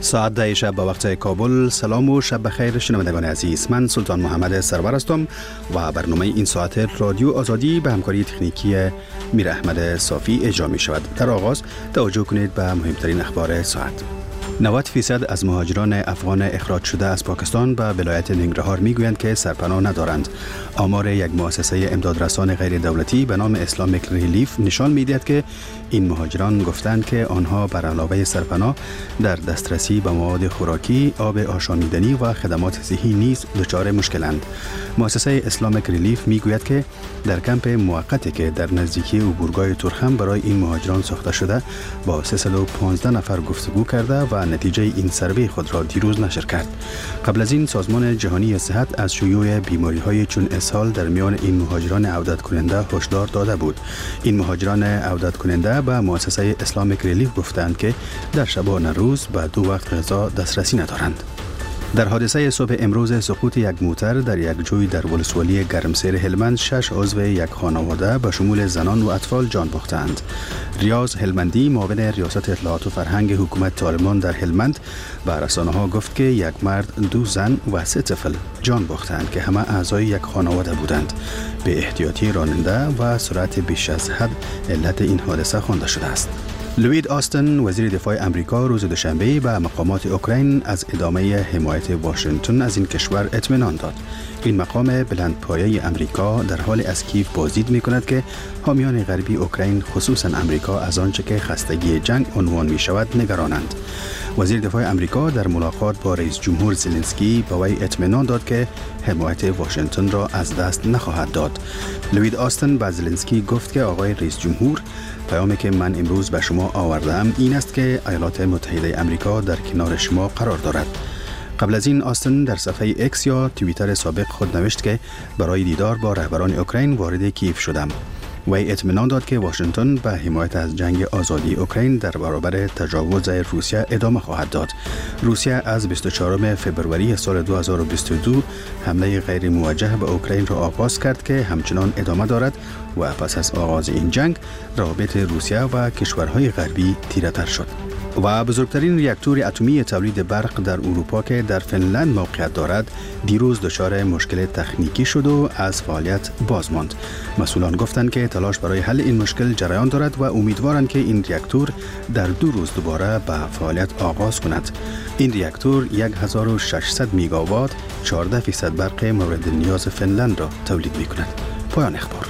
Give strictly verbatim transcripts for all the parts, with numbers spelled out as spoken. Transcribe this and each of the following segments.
ساعت ده شب به وقت کابل. سلام و شب بخیر شنوندگان عزیز. من سلطان محمد سرور هستم و برنامه این ساعت رادیو آزادی به همکاری تکنیکی میر احمد صافی اجرا می شود. در آغاز توجه کنید به مهمترین اخبار ساعت. نود فیصد از مهاجران افغان اخراج شده از پاکستان به ولایت ننگرهار میگویند که سرپناه ندارند. آمار یک مؤسسه امدادرسان غیر دولتی به نام اسلامیک ریلیف نشان می‌دهد که این مهاجران گفتند که آنها بر علاوه سرپناه در دسترسی به مواد خوراکی، آب آشامیدنی و خدمات صحی نیز دچار مشکلند. مؤسسه اسلامیک ریلیف میگوید که در کمپ موقتی که در نزدیکی عبورگاه تورخم برای این مهاجران ساخته شده با سیصد و پانزده نفر گفتگو کرده و نتیجه این سروی خود را دیروز نشر کرد. قبل از این سازمان جهانی صحت از شیوع بیماری‌های چون اسهال در میان این مهاجران عودت کننده هشدار داده بود. این مهاجران عودت کننده به مؤسسه اسلامیک ریلیف گفتند که در شبانه روز به دو وقت غذا دسترسی ندارند. در حادثه صبح امروز سقوط یک موتر در یک جوی در ولسوالی گرمسیر هلمند شش عضو یک خانواده به شمول زنان و اطفال جان باختند. ریاض هلمندی معاون ریاست اطلاعات و فرهنگ حکومت طالبان در هلمند به رسانه‌ها گفت که یک مرد، دو زن و سه طفل جان باختند که همه اعضای یک خانواده بودند. به احتیاطی راننده و سرعت بیش از حد علت این حادثه خوانده شده است. لوید آستن وزیر دفاع امریکا روز دوشنبه به مقامات اوکراین از ادامه حمایت واشنگتن از این کشور اطمینان داد. این مقام بلندپایه امریکا در حال از کیف بازدید می‌کند که حامیان غربی اوکراین خصوصا امریکا از آنچه که خستگی جنگ عنوان می‌شود نگرانند. وزیر دفاع امریکا در ملاقات با رئیس جمهور زلنسکی به وی اطمینان داد که حمایت واشنگتن را از دست نخواهد داد. لوید آستن به زلنسکی گفت که آقای رئیس جمهور، پیامی که من امروز به شما آوردم این است که ایالات متحده امریکا در کنار شما قرار دارد. قبل از این آستن در صفحه اکس یا توییتر سابق خود نوشت که برای دیدار با رهبران اوکراین وارد کیف شدم. وی اطمینان داد که واشنگتن به حمایت از جنگ آزادی اوکراین در برابر تجاوز روسیه ادامه خواهد داد. روسیه از بیست و چهارم فوریه سال دو هزار و بیست و دو حمله غیر موجه به اوکراین را آغاز کرد که همچنان ادامه دارد و پس از آغاز این جنگ روابط روسیه و کشورهای غربی تیره‌تر شد. و بزرگترین ریاکتور اتمی تولید برق در اروپا که در فنلند موقعیت دارد دیروز دچار مشکل تکنیکی شد و از فعالیت باز ماند. مسئولان گفتند که تلاش برای حل این مشکل جریان دارد و امیدوارند که این ریاکتور در دو روز دوباره به فعالیت آغاز کند. این ریاکتور هزار و ششصد میگاوات چهارده فیصد برق مورد نیاز فنلند را تولید می کند. پایان اخبار.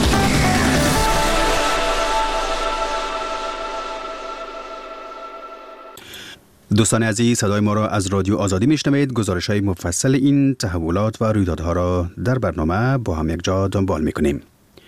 دوستان عزیز، صدای ما را از رادیو آزادی میشنوید. گزارش‌های مفصل این تحولات و رویدادها را در برنامه با هم یک جا دنبال می‌کنیم.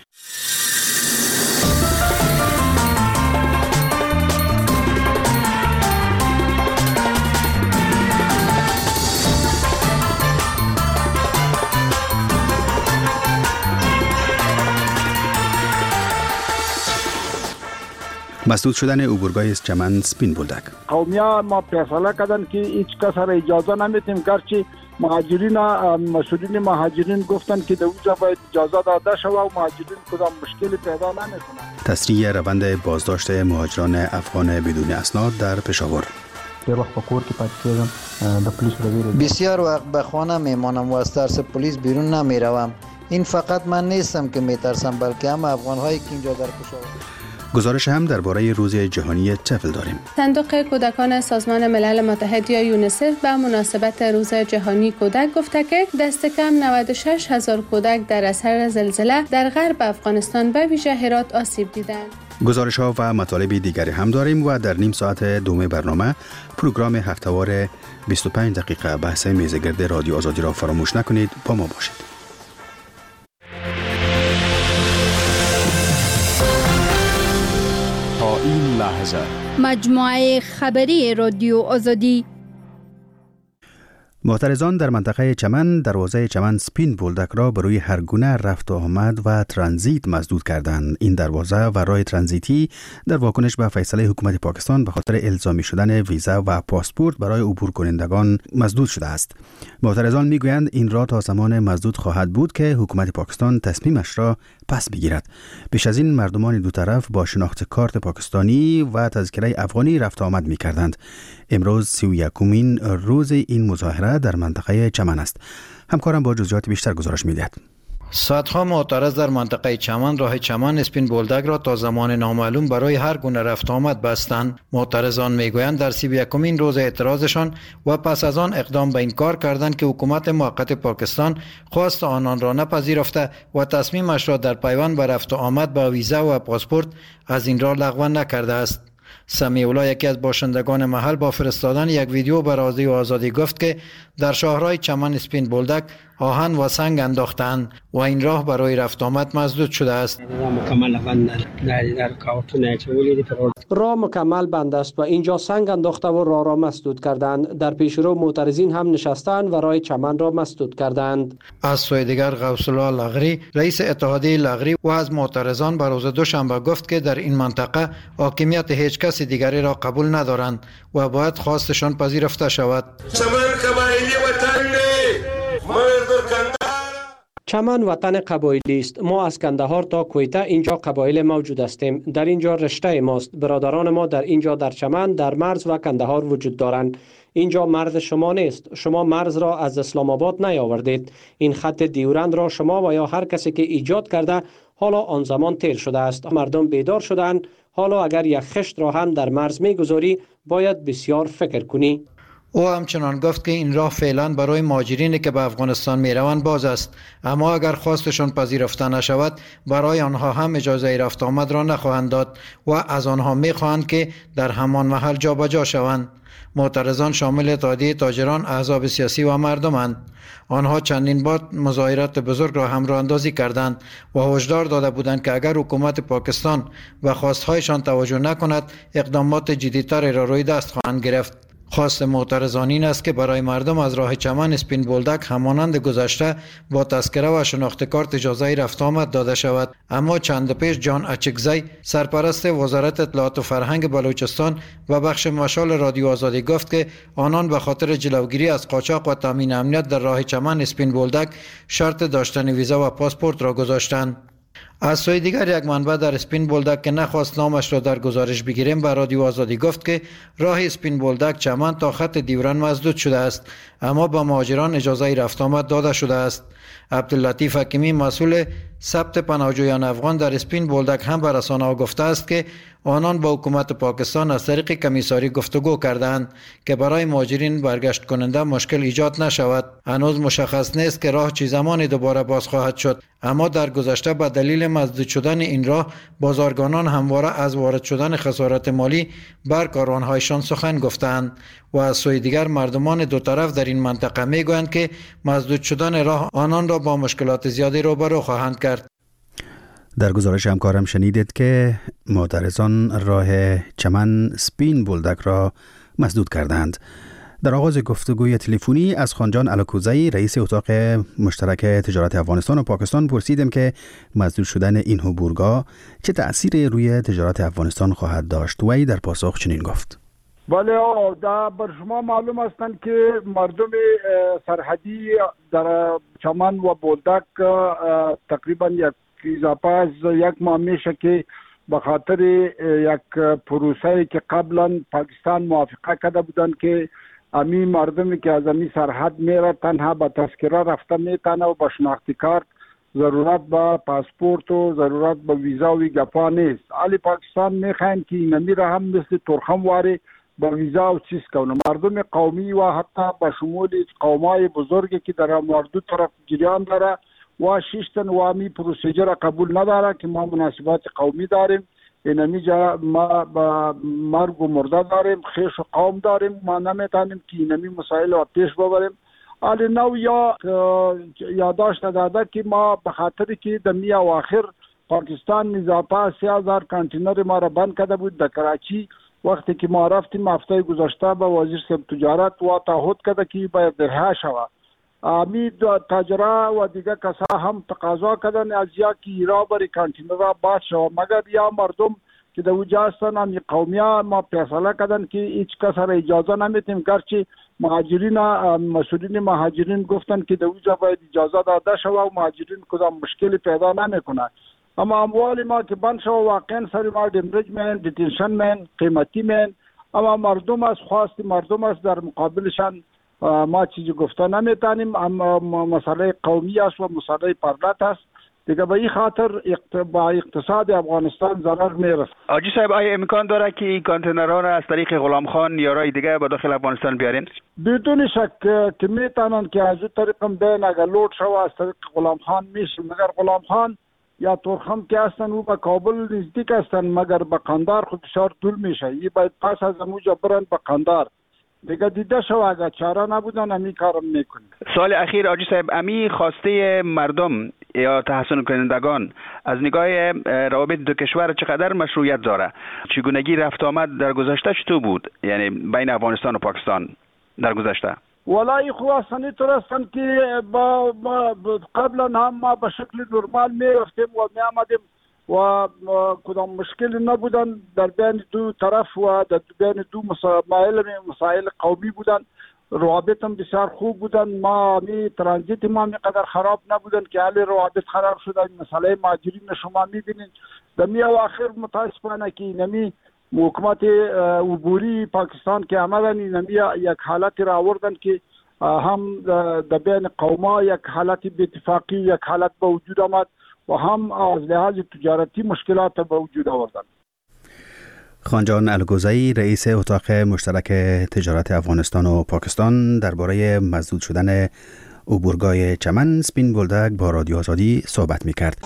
مسدود شدن عبورگاه چمن سپین بولدک. قومیا ما فیصله کردن که هیچ کس را اجازه نمیدیم، گرچه مهاجرین مسئولین مهاجرین گفتن که در اونجا باید اجازه داده شود و مهاجرین کدام مشکلی پیدا نمیکنند. تسریع روند بازداشت مهاجران افغان بدون اسناد در پشاور. بسیار وقت به خانه میمانم و از ترس پلیس بیرون نمیروم. این فقط من نیستم که میترسم، بلکه هم افغان‌هایی که اینجا در پشاور. گزارش هم درباره روز جهانی طفل داریم. صندوق کودکان سازمان ملل متحد یا یونیسف به مناسبت روز جهانی کودک گفته که دست کم نود و شش هزار کودک در اثر زلزله در غرب افغانستان به ویژه هرات آسیب دیدند. گزارش ها و مطالب دیگری هم داریم و در نیم ساعت دوم برنامه پروگرام هفته‌وار بیست و پنج دقیقه بحث میزگرد رادیو آزادی را فراموش نکنید. با ما باشید. این لحظه مجموعه خبری رادیو آزادی. معترضان در منطقه چمن دروازه چمن سپین بولدک را برای هر گونه رفت و آمد و ترانزیت مسدود کردند. این دروازه و راه ترانزیتی در واکنش به فیصله حکومت پاکستان به خاطر الزامی شدن ویزا و پاسپورت برای عبور کنندگان مسدود شده است. معترضان میگویند این راه تا زمان مسدود خواهد بود که حکومت پاکستان تصمیمش را پس بگیرد. بیش از این مردمان دو طرف با شناخت کارت پاکستانی و تذکره افغانی رفت و آمد می‌کردند. امروز سی و یکمین روز این مظاهره در منطقه چمن است. همکارم با جزئیات بیشتر گزارش می‌دهد. صدها معترض در منطقه چمن راه چمن اسپین بولدک را تا زمان نامعلوم برای هر گونه رفت آمد بستند. معترضان میگویند در سی و یکمین روز اعتراضشان و پس از آن اقدام به این کار کردند که حکومت موقت پاکستان خواست آنان را نپذیرفته و تصمیمش را در پیوند به رفت و آمد با ویزا و پاسپورت از این راه لغو نکرده است. سمیع الله یکی از باشندگان محل با فرستادن یک ویدیو به رادیو آزادی گفت که در شاهراه چمن اسپین بولدک آهن و سنگ انداختند و این راه برای رفت آمد مسدود شده است. راه مکمل بند است و اینجا سنگ انداخته و راه را مسدود کردند. در پیشرو معترضین هم نشستند و راه چمن را مسدود کردند. از سوی دیگر غوث الله لغری رئیس اتحادیه لغری و از معترضان به روز دوشنبه گفت که در این منطقه حاکمیت هیچ کس دیگری را قبول ندارند و باید خواستشان پذیرفته شود. چمن وطن قبایلی است. ما از کندهار تا کویته اینجا قبایل موجود هستیم. در اینجا رشته ماست. برادران ما در اینجا در چمن در مرز و کندهار وجود دارند. اینجا مرز شما نیست. شما مرز را از اسلام آباد نیاوردید. این خط دیورند را شما و یا هر کسی که ایجاد کرده حالا آن زمان تیر شده است. مردم بیدار شدند. حالا اگر یک خشت را هم در مرز میگذاری باید بسیار فکر کنی. او همچنان گفت که این راه فعلا برای مهاجرینی که به افغانستان می روند باز است، اما اگر خواستشان پذیرفته نشود برای آنها هم اجازه رفت آمد را نخواهند داد و از آنها می خواهند که در همان محل جابجا شوند. معترضان شامل اتحادیه تاجران، احزاب سیاسی و مردمند. آنها چندین بار مظاهرات بزرگ را همراه اندازی کردند و هشدار داده بودند که اگر حکومت پاکستان و خواستهایشان توجه نکند اقدامات جدی‌تری را روی دست خواهند گرفت. خواست معترضان این است که برای مردم از راه چمن اسپین بولدک همانند گذشته با تذکره و شناخت کارت اجازه رفت آمد داده شود. اما چند پیش جان اچکزی سرپرست وزارت اطلاعات و فرهنگ بلوچستان و بخش مشال رادیو آزادی گفت که آنان به خاطر جلوگیری از قاچاق و تامین امنیت در راه چمن اسپین بولدک شرط داشتن ویزا و پاسپورت را گذاشتند. از سوی دیگر یک منبع در اسپین بولدک که نخواست نامش را در گزارش بگیریم به رادیو آزادی گفت که راه اسپین بولدک چمن تا خط دیوران مسدود شده است، اما به مهاجران اجازه رفت آمد داده شده است. عبداللطیف حکیمی مسئول ثبت پناهجویان افغان در اسپین بولدک هم به رسانه‌ها گفته است که آنان با حکومت پاکستان از طریق کمیساری گفتگو کردند که برای مهاجرین برگشت کننده مشکل ایجاد نشود. هنوز مشخص نیست که راه چه زمانی دوباره باز خواهد شد، اما در گذشته به دلیل مسدود شدن این راه بازرگانان همواره از وارد شدن خسارت مالی بر کاروان‌هایشان سخن گفتند و از سوی دیگر مردمان دو طرف در این منطقه میگویند که مسدود شدن راه آنان را با مشکلات زیادی روبرو خواهند کرد. در گزارش همکارم شنیدید که معترضان راه چمن سپین بولدک را مسدود کردند. در آغاز گفتگوی تلفنی از خانجان الکوزی رئیس اتاق مشترک تجارت افغانستان و پاکستان پرسیدم که مسدود شدن این عبورگاه چه تأثیری روی تجارت افغانستان خواهد داشت. وی در پاسخ چنین گفت: بله، در بر شما معلوم هستند که مردم سرحدی در چمن و بولدک تقریبا یک اضافه از یک ماه میشه که به خاطر یک پروسه‌ای که قبلا پاکستان موافقه کرده بودند که امی مردمی که از امی سرحد میره تنها با تذکره رفته میتونه و با شناختی کارت ضرورت با پاسپورت و ضرورت با ویزا و گپا نیست. علی پاکستان میخواین که این امی را هم مثل ترخم واری با ویزا و چیز کنه. مردم قومی و حتی با شمول قومای بزرگی که در مردو طرف جریان داره و شیشتن و امی پروسیجر قبول نداره که ما مناسبات قومی داریم، اینمی جا ما با مرگ و مرده داریم، خیش و قوم داریم، ما نمیتونیم که اینمی مسائل رو پیش ببریم. حالی نو یا یادداشت داده که ما به خاطر که در می اواخر پاکستان اضافه سه هزار کانتینر ما را بند کرده بود در کراچی وقتی که ما رفتیم هفته گذشته با وزیر صاحب تجارت و تعهد کرده که باید رها شود. امی تاجرا و دیگر کسا هم تقاضا کردن از یا که ایرا بری کانتینرها باز شود، مگر یا مردم که در اوجا هستن هم قومیه ما فیصله کردن که هیچ کس را اجازه نمیتیم، گرچه مهاجرین مسئولین مهاجرین گفتن که در اوجا باید اجازه داده شود و مهاجرین کدام مشکلی پیدا نمیکنه. اما اموال ما که بند شود واقعا سر ما دمرج من دیتنشن من قیمتی من، اما مردم از خواست مردم است در مقابلشان ما چیزی گفته نمیتونیم. اما مسئله قومی است و مسئله پردت است دیگه، به این خاطر با اقتصاد افغانستان ضرر میرسه. حاجی صاحب آیا امکان داره که این کانتینرها را از طریق غلام خان یا رای دیگه به داخل افغانستان بیارین؟ بدون شک که میتونن که از این طریق بین اگر لود شو از طریق غلام خان میشه، مگر غلام خان یا تورخم که هستن او به کابل نزدیک هستن، مگر به قندار خود بسیار دور میشه. این باید پس از اموجا برن به قندار دیگه دیده شو، اگر چاره نبودن امی کارم میکنن. سال اخیر حاجی صاحب امی خواسته مردم یا تحسن کنندگان از نگاه روابط دو کشور چقدر مشروعیت داره؟ چگونگی رفت آمد در گذشته چطور بود، یعنی بین افغانستان و پاکستان در گذشته؟ والله خوب هستن طور هستن که با, با قبلا هم ما به شکل نرمال می رفتیم و می آمدیم و کدام مشکلی نبودن در بین دو طرف و در بین دو مسائل مسائل قومی بودن، روابط هم بسیار خوب بودن. ما می ترانزیت ما می قدر خراب نبودن که حالی روابط خراب شدن. مسئله مهاجرین شما می بینید در می اواخر متاسفانه که نمی حکومت عبوری پاکستان که آمدن نمی یک حالتی را آوردن که هم در بین قوما یک حالتی به اتفاقی یک حالت به وجود آمد و هم از لحاظ تجارتی مشکلات به وجود آوردن. خانجان الگوزایی رئیس اتاق مشترک تجارت افغانستان و پاکستان درباره مسدود شدن عبورگاه چمن سپین بولدک با رادیو آزادی صحبت می‌کرد.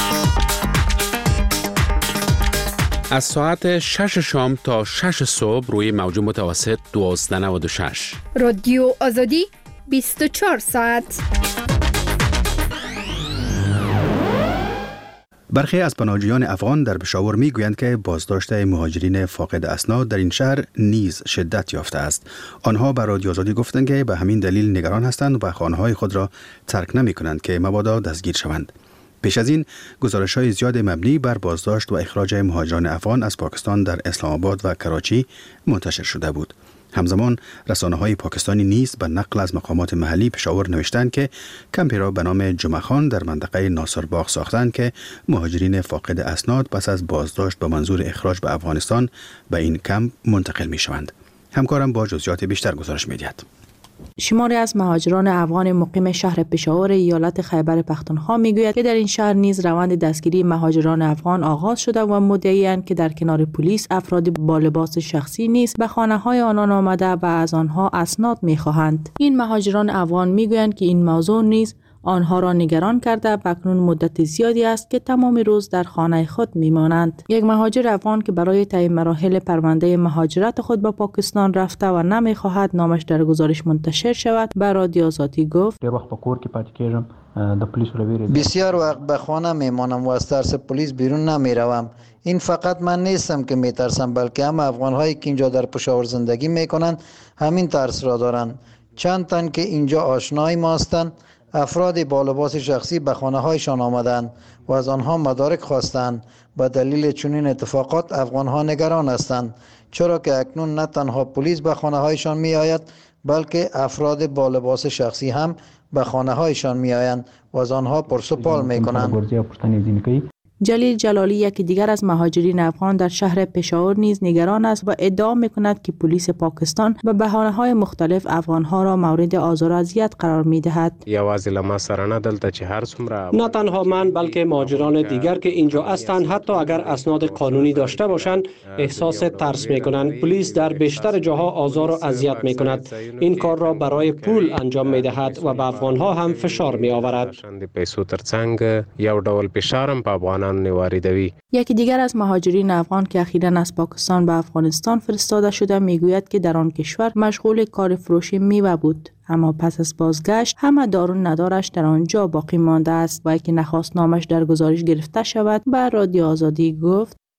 از ساعت شش شام تا شش صبح روی موج متوسط دوازده نود و شش. رادیو آزادی بیست و چهار ساعت. برخی از پناهجویان افغان در پشاور میگویند که بازداشت مهاجرین فاقد اسناد در این شهر نیز شدت یافته است. آنها به رادیو آزادی گفتند که به همین دلیل نگران هستند و خانه‌های خود را ترک نمی‌کنند که مبادا دستگیر شوند. پیش از این گزارش‌های زیاد مبنی بر بازداشت و اخراج مهاجران افغان از پاکستان در اسلام آباد و کراچی منتشر شده بود. همزمان رسانه‌های پاکستانی نیز به نقل از مقامات محلی پشاور نوشتند که کمپی را به نام جمعه خان در منطقه ناصرباغ ساختند که مهاجرین فاقد اسناد پس از بازداشت با منظور اخراج به افغانستان به این کمپ منتقل می‌شوند. همکارم با جزئیات بیشتر گزارش می‌دهد. شماری از مهاجران افغان مقیم شهر پشاور ایالت خیبر پختونخوا میگوید که در این شهر نیز روند دستگیری مهاجران افغان آغاز شده و مدعی‌اند که در کنار پلیس افرادی با لباس شخصی نیز به خانه‌های آنان آمده و از آنها اسناد می‌خواهند. این مهاجران افغان میگویند که این موضوع نیز آنها را نگران کرده و اکنون مدت زیادی است که تمام روز در خانه خود میمانند. یک مهاجر افغان که برای طی مراحل پرونده مهاجرت خود به پاکستان رفته و نمیخواهد نامش در گزارش منتشر شود به رادیو آزادی گفت: بسیار وقت به خانه میمانم و از ترس پلیس بیرون نمیروم. این فقط من نیستم که میترسم، بلکه هم افغان‌هایی که اینجا در پشاور زندگی میکنند همین ترس را دارند. چند تن که اینجا آشنای ما هستند افراد با لباس شخصی به خانه‌هایشان آمدند و از آنها مدارک خواستند. به دلیل چنین اتفاقات افغان‌ها نگران هستند، چرا که اکنون نه تنها پلیس به خانه‌هایشان می‌آید بلکه افراد با لباس شخصی هم به خانه‌هایشان می‌آیند و از آنها پرس‌وپال می‌کنند. جلیل جلالی یکی دیگر از مهاجرین افغان در شهر پشاور نیز نگران است و ادعا می‌کند که پلیس پاکستان به بهانه‌های مختلف افغان‌ها را مورد آزار و اذیت قرار می‌دهد. نه تنها من بلکه مهاجران دیگر که اینجا هستند حتی اگر اسناد قانونی داشته باشند احساس ترس می‌کنند. پلیس در بیشتر جاها آزار و اذیت می‌کند. این کار را برای پول انجام می‌دهد و به افغان‌ها هم فشار می‌آورد. یکی دیگر از مهاجرین افغان که اخیراً از پاکستان به افغانستان فرستاده شده میگوید که در آن کشور مشغول کار فروشی میوه بود، اما پس از بازگشت همه دار و ندارش در آنجا باقی مانده است و که نخواست نامش در گزارش گرفته شود به رادیو آزادی گفت: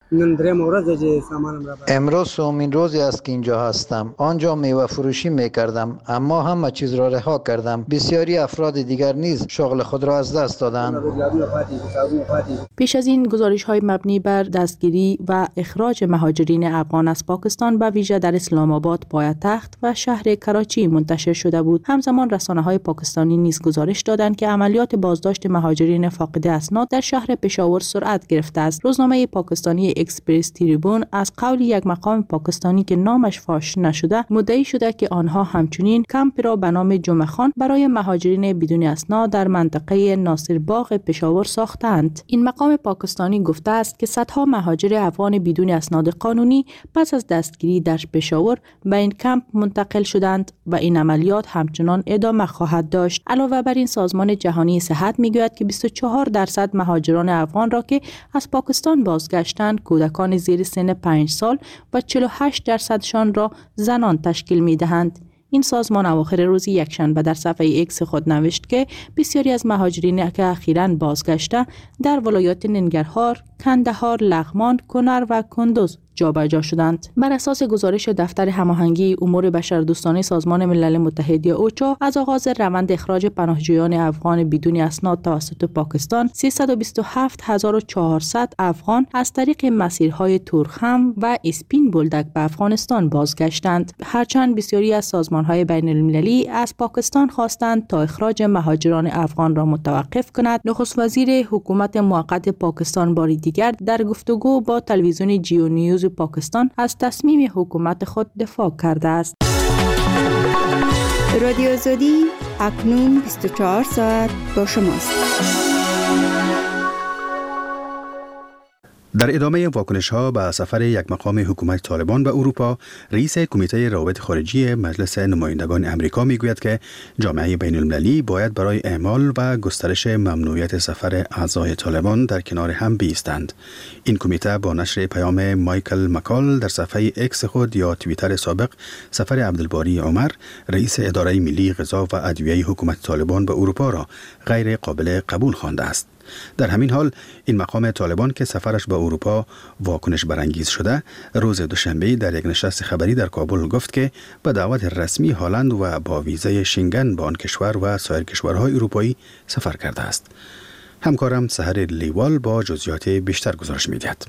امروز سومین روزی است که اینجا هستم. آنجا میوه فروشی می کردم، اما همه چیز را رها کردم. بسیاری افراد دیگر نیز شغل خود را از دست دادند. پیش از این گزارش های مبنی بر دستگیری و اخراج مهاجرین افغان از پاکستان به ویژه در اسلام آباد پایتخت و شهر کراچی منتشر شده بود. همزمان رسانه های پاکستانی نیز گزارش دادند که عملیات بازداشت مهاجرین فاقد اسناد در شهر پشاور سرعت گرفته است. روزنامه پاکستانی اکسپرس تریبون از قول یک مقام پاکستانی که نامش فاش نشده مدعی شده که آنها همچنین کمپ را به نام جمعه خان برای مهاجرین بدون اسناد در منطقه ناصر باغ پشاور ساختند. این مقام پاکستانی گفته است که صدها مهاجر افغان بدون اسناد قانونی پس از دستگیری در پشاور به این کمپ منتقل شدند و این عملیات همچنان ادامه خواهد داشت. علاوه بر این سازمان جهانی صحت میگوید که بیست و چهار درصد مهاجران افغان را که از پاکستان بازگشتند کودکان زیر سن پنج سال و چهل و هشت درصدشان را زنان تشکیل می‌دهند. این سازمان اواخر روز یکشنبه در صفحه اکس خود نوشت که بسیاری از مهاجرین که اخیراً بازگشته در ولایات ننگرهار، کندهار، لغمان، کنر و کندوز جابجا شدند. بر اساس گزارش دفتر هماهنگی امور بشردوستانه سازمان ملل متحد یا اوچا از آغاز روند اخراج پناهجویان افغان بدون اسناد توسط پاکستان سیصد و بیست و هفت هزار و چهارصد افغان از طریق مسیرهای تورخم و اسپین بولدک به افغانستان بازگشتند. هرچند بسیاری از سازمانهای بین المللی از پاکستان خواستند تا اخراج مهاجران افغان را متوقف کند، نخست وزیر حکومت موقت پاکستان باری دیگر در گفتگو با تلویزیون جیو نیوز پاکستان از تصمیم حکومت خود دفاع کرده است. رادیو آزادی اکنون بیست و چهار ساعت با شماست. در ادامه واکنش ها به سفر یک مقام حکومت طالبان به اروپا، رئیس کمیته روابط خارجی مجلس نمایندگان امریکا میگوید که جامعه بین المللی باید برای اعمال و گسترش ممنوعیت سفر اعضای طالبان در کنار هم بایستند. این کمیته با نشر پیام مایکل مکال در صفحه اکس خود یا توییتر سابق سفر عبدالباری عمر، رئیس اداره ملی غذا و ادویه حکومت طالبان به اروپا را غیر قابل قبول خوانده است. در همین حال این مقام طالبان که سفرش به اروپا واکنش برانگیز شده، روز دوشنبه در یک نشست خبری در کابل گفت که به دعوت رسمی هلند و با ویزای شنگن به آن کشور و سایر کشورهای اروپایی سفر کرده است. همکارم سحر لیوال با جزئیات بیشتر گزارش می‌دهد.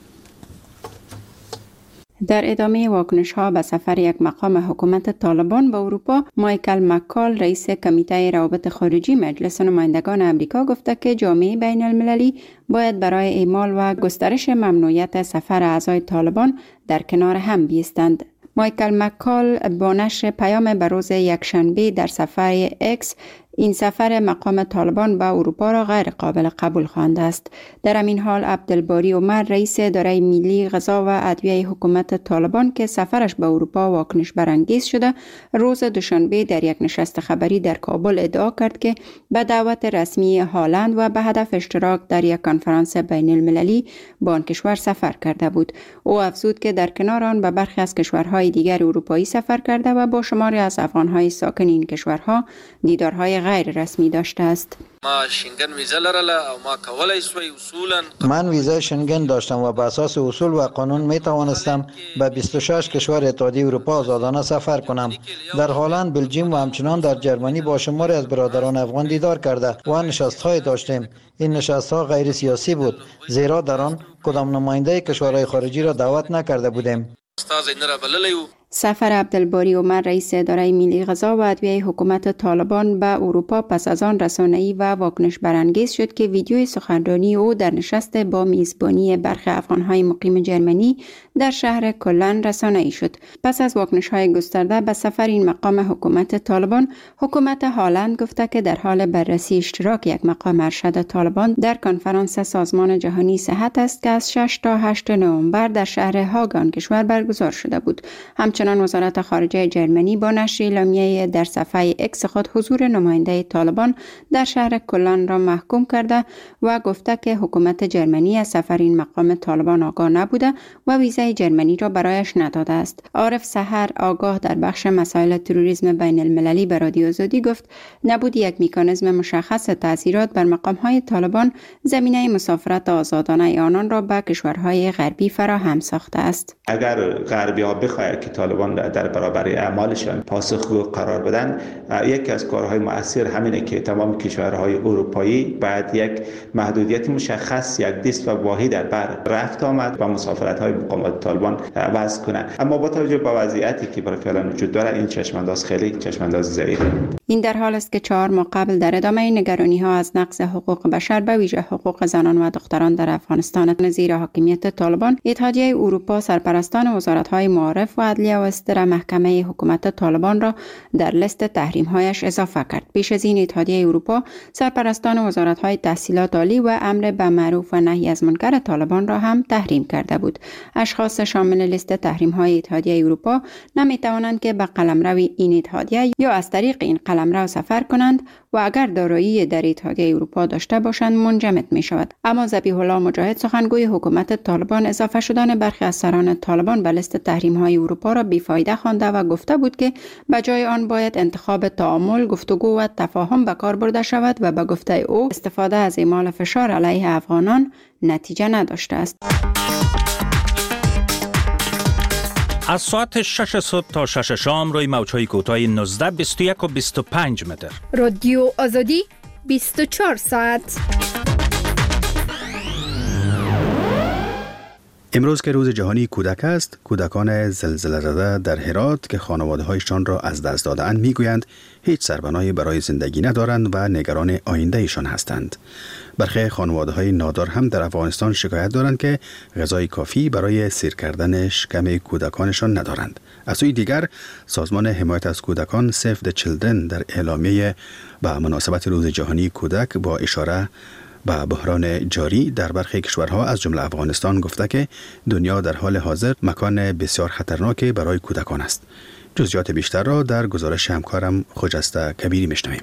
در ادامه واکنش ها به سفر یک مقام حکومت طالبان به اروپا، مایکل مکال رئیس کمیته روابط خارجی مجلس نمایندگان امریکا گفته که جامعه بین المللی باید برای اعمال و گسترش ممنوعیت سفر اعضای طالبان در کنار هم بایستند. مایکل مکال با نشر پیام به روز یکشنبه در صفحه اکس این سفر مقام طالبان به اروپا را غیر قابل قبول خوانده است. در همین حال عبدالباری عمر رئیس اداره ملی غذا و ادویه حکومت طالبان که سفرش به اروپا واکنش برانگیز شده، روز دوشنبه در یک نشست خبری در کابل ادعا کرد که به دعوت رسمی هلند و به هدف اشتراک در یک کنفرانس بین المللی با آن کشور سفر کرده بود. او افزود که در کنار آن به برخی از کشورهای دیگر اروپایی سفر کرده و با شماری از افغانهای ساکن این کشورها دیدارهای غیر رسمی داشته است. ما شنگن ویزا لرله او ما کولای سوی اصولا من ویزا شنگن داشتم و بر اساس اصول و قانون می توانستم به بیست و شش کشور اتحادیه اروپا آزادانه سفر کنم. در هلند، بلژیم و همچنان در جرمنی با شماری از برادران افغان دیدار کرده و نشست‌های داشتیم. این نشست‌ها غیر سیاسی بود، زیرا در آن کدام نماینده کشورهای خارجی را دعوت نکرده بودیم. سفر عبدالباری عمر رئیس اداره ملی غذا و ادویه حکومت طالبان به اروپا پس از آن رسانه‌ای و واکنش برانگیز شد که ویدیوی سخنرانی او در نشست با میزبانی برخی افغان‌های مقیم جرمنی در شهر کلن رسانه‌ای شد. پس از واکنش‌های گسترده به سفر این مقام حکومت طالبان، حکومت هلند گفته که در حال بررسی اشتراک یک مقام ارشد طالبان در کنفرانس سازمان جهانی صحت است که از شش تا هشت نوامبر در شهر هاگ آن کشور برگزار شده بود. همچنین همچنان وزارت خارجه جرمنی با نشر اعلامیه در صفحه اکس خود حضور نماینده طالبان در شهر کلان را محکوم کرده و گفته که حکومت جرمنی از سفر این مقام طالبان آگاه نبوده و ویزای جرمنی را برایش نداده است. عارف سحر آگاه در بخش مسائل تروریسم بین المللی به رادیو آزادی گفت نبود یک مکانیزم مشخص تاثیرات بر مقام‌های طالبان زمینه مسافرت آزادانه آنان را به کشورهای غربی فراهم ساخته است. اگر غربی‌ها بخواهند که طالبان در برابر اعمالشان پاسخگو قرار بدن، یکی از کارهای مؤثر همینه که تمام کشورهای اروپایی باید یک محدودیت مشخص، یک دست و واحد بر رفت آمد و مسافرت‌های مقامات طالبان وضع کنند. اما با توجه به وضعیتی که برای فعلا وجود دارد این چشمانداز خیلی چشمانداز ضعیفه. این در حال است که چهار ماه قبل در ادامه نگرانی‌ها از نقض حقوق بشر به ویژه حقوق زنان و دختران در افغانستان زیر حاکمیت طالبان، اتحادیه اروپا سرپرستان وزارت‌های معارف و عدلیه و استر محکمه حکومت طالبان را در لیست تحریم‌هایش اضافه کرد. پیش از این اتحادیه اروپا سرپرستان وزارت‌های تحصیلات عالی و امر به معروف و نهی از منکر طالبان را هم تحریم کرده بود. اشخاص شامل لیست تحریم‌های اتحادیه اروپا نمی‌توانند که به قلمرو این اتحادیه یا از طریق این قلمرو سفر کنند و اگر دارایی در اتحادیه اروپا داشته باشند منجمد می شود. اما ذبیح الله مجاهد سخنگوی حکومت طالبان اضافه شدن برخی از سران طالبان به لیست تحریم های اروپا را بیفایده خوانده و گفته بود که به جای آن باید انتخاب تعامل، گفتگو و تفاهم به کار برده شود و به گفته او استفاده از اعمال فشار علیه افغانان نتیجه نداشته است. از ساعت شش صبح تا شش شام روی موج‌های کوتاه نوزده، بیست و یک و بیست و پنج متر. رادیو آزادی بیست و چهار ساعت. امروز که روز جهانی کودک است، کودکان زلزله زده در هرات که خانواده‌هایشان را از دست داده‌اند میگویند هیچ سرپناهی برای زندگی ندارند و نگران آینده‌شان هستند. برخی خانواده‌های نادار هم در افغانستان شکایت دارند که غذای کافی برای سیر کردن شکم کودکانشان ندارند. از سوی دیگر سازمان حمایت از کودکان سیو د چیلدرن در اعلامیه به مناسبت روز جهانی کودک با اشاره به بحران جاری در برخی کشورها از جمله افغانستان گفته که دنیا در حال حاضر مکان بسیار خطرناک برای کودکان است. جزئیات بیشتر را در گزارش همکارم خجسته کبیری میشنویم.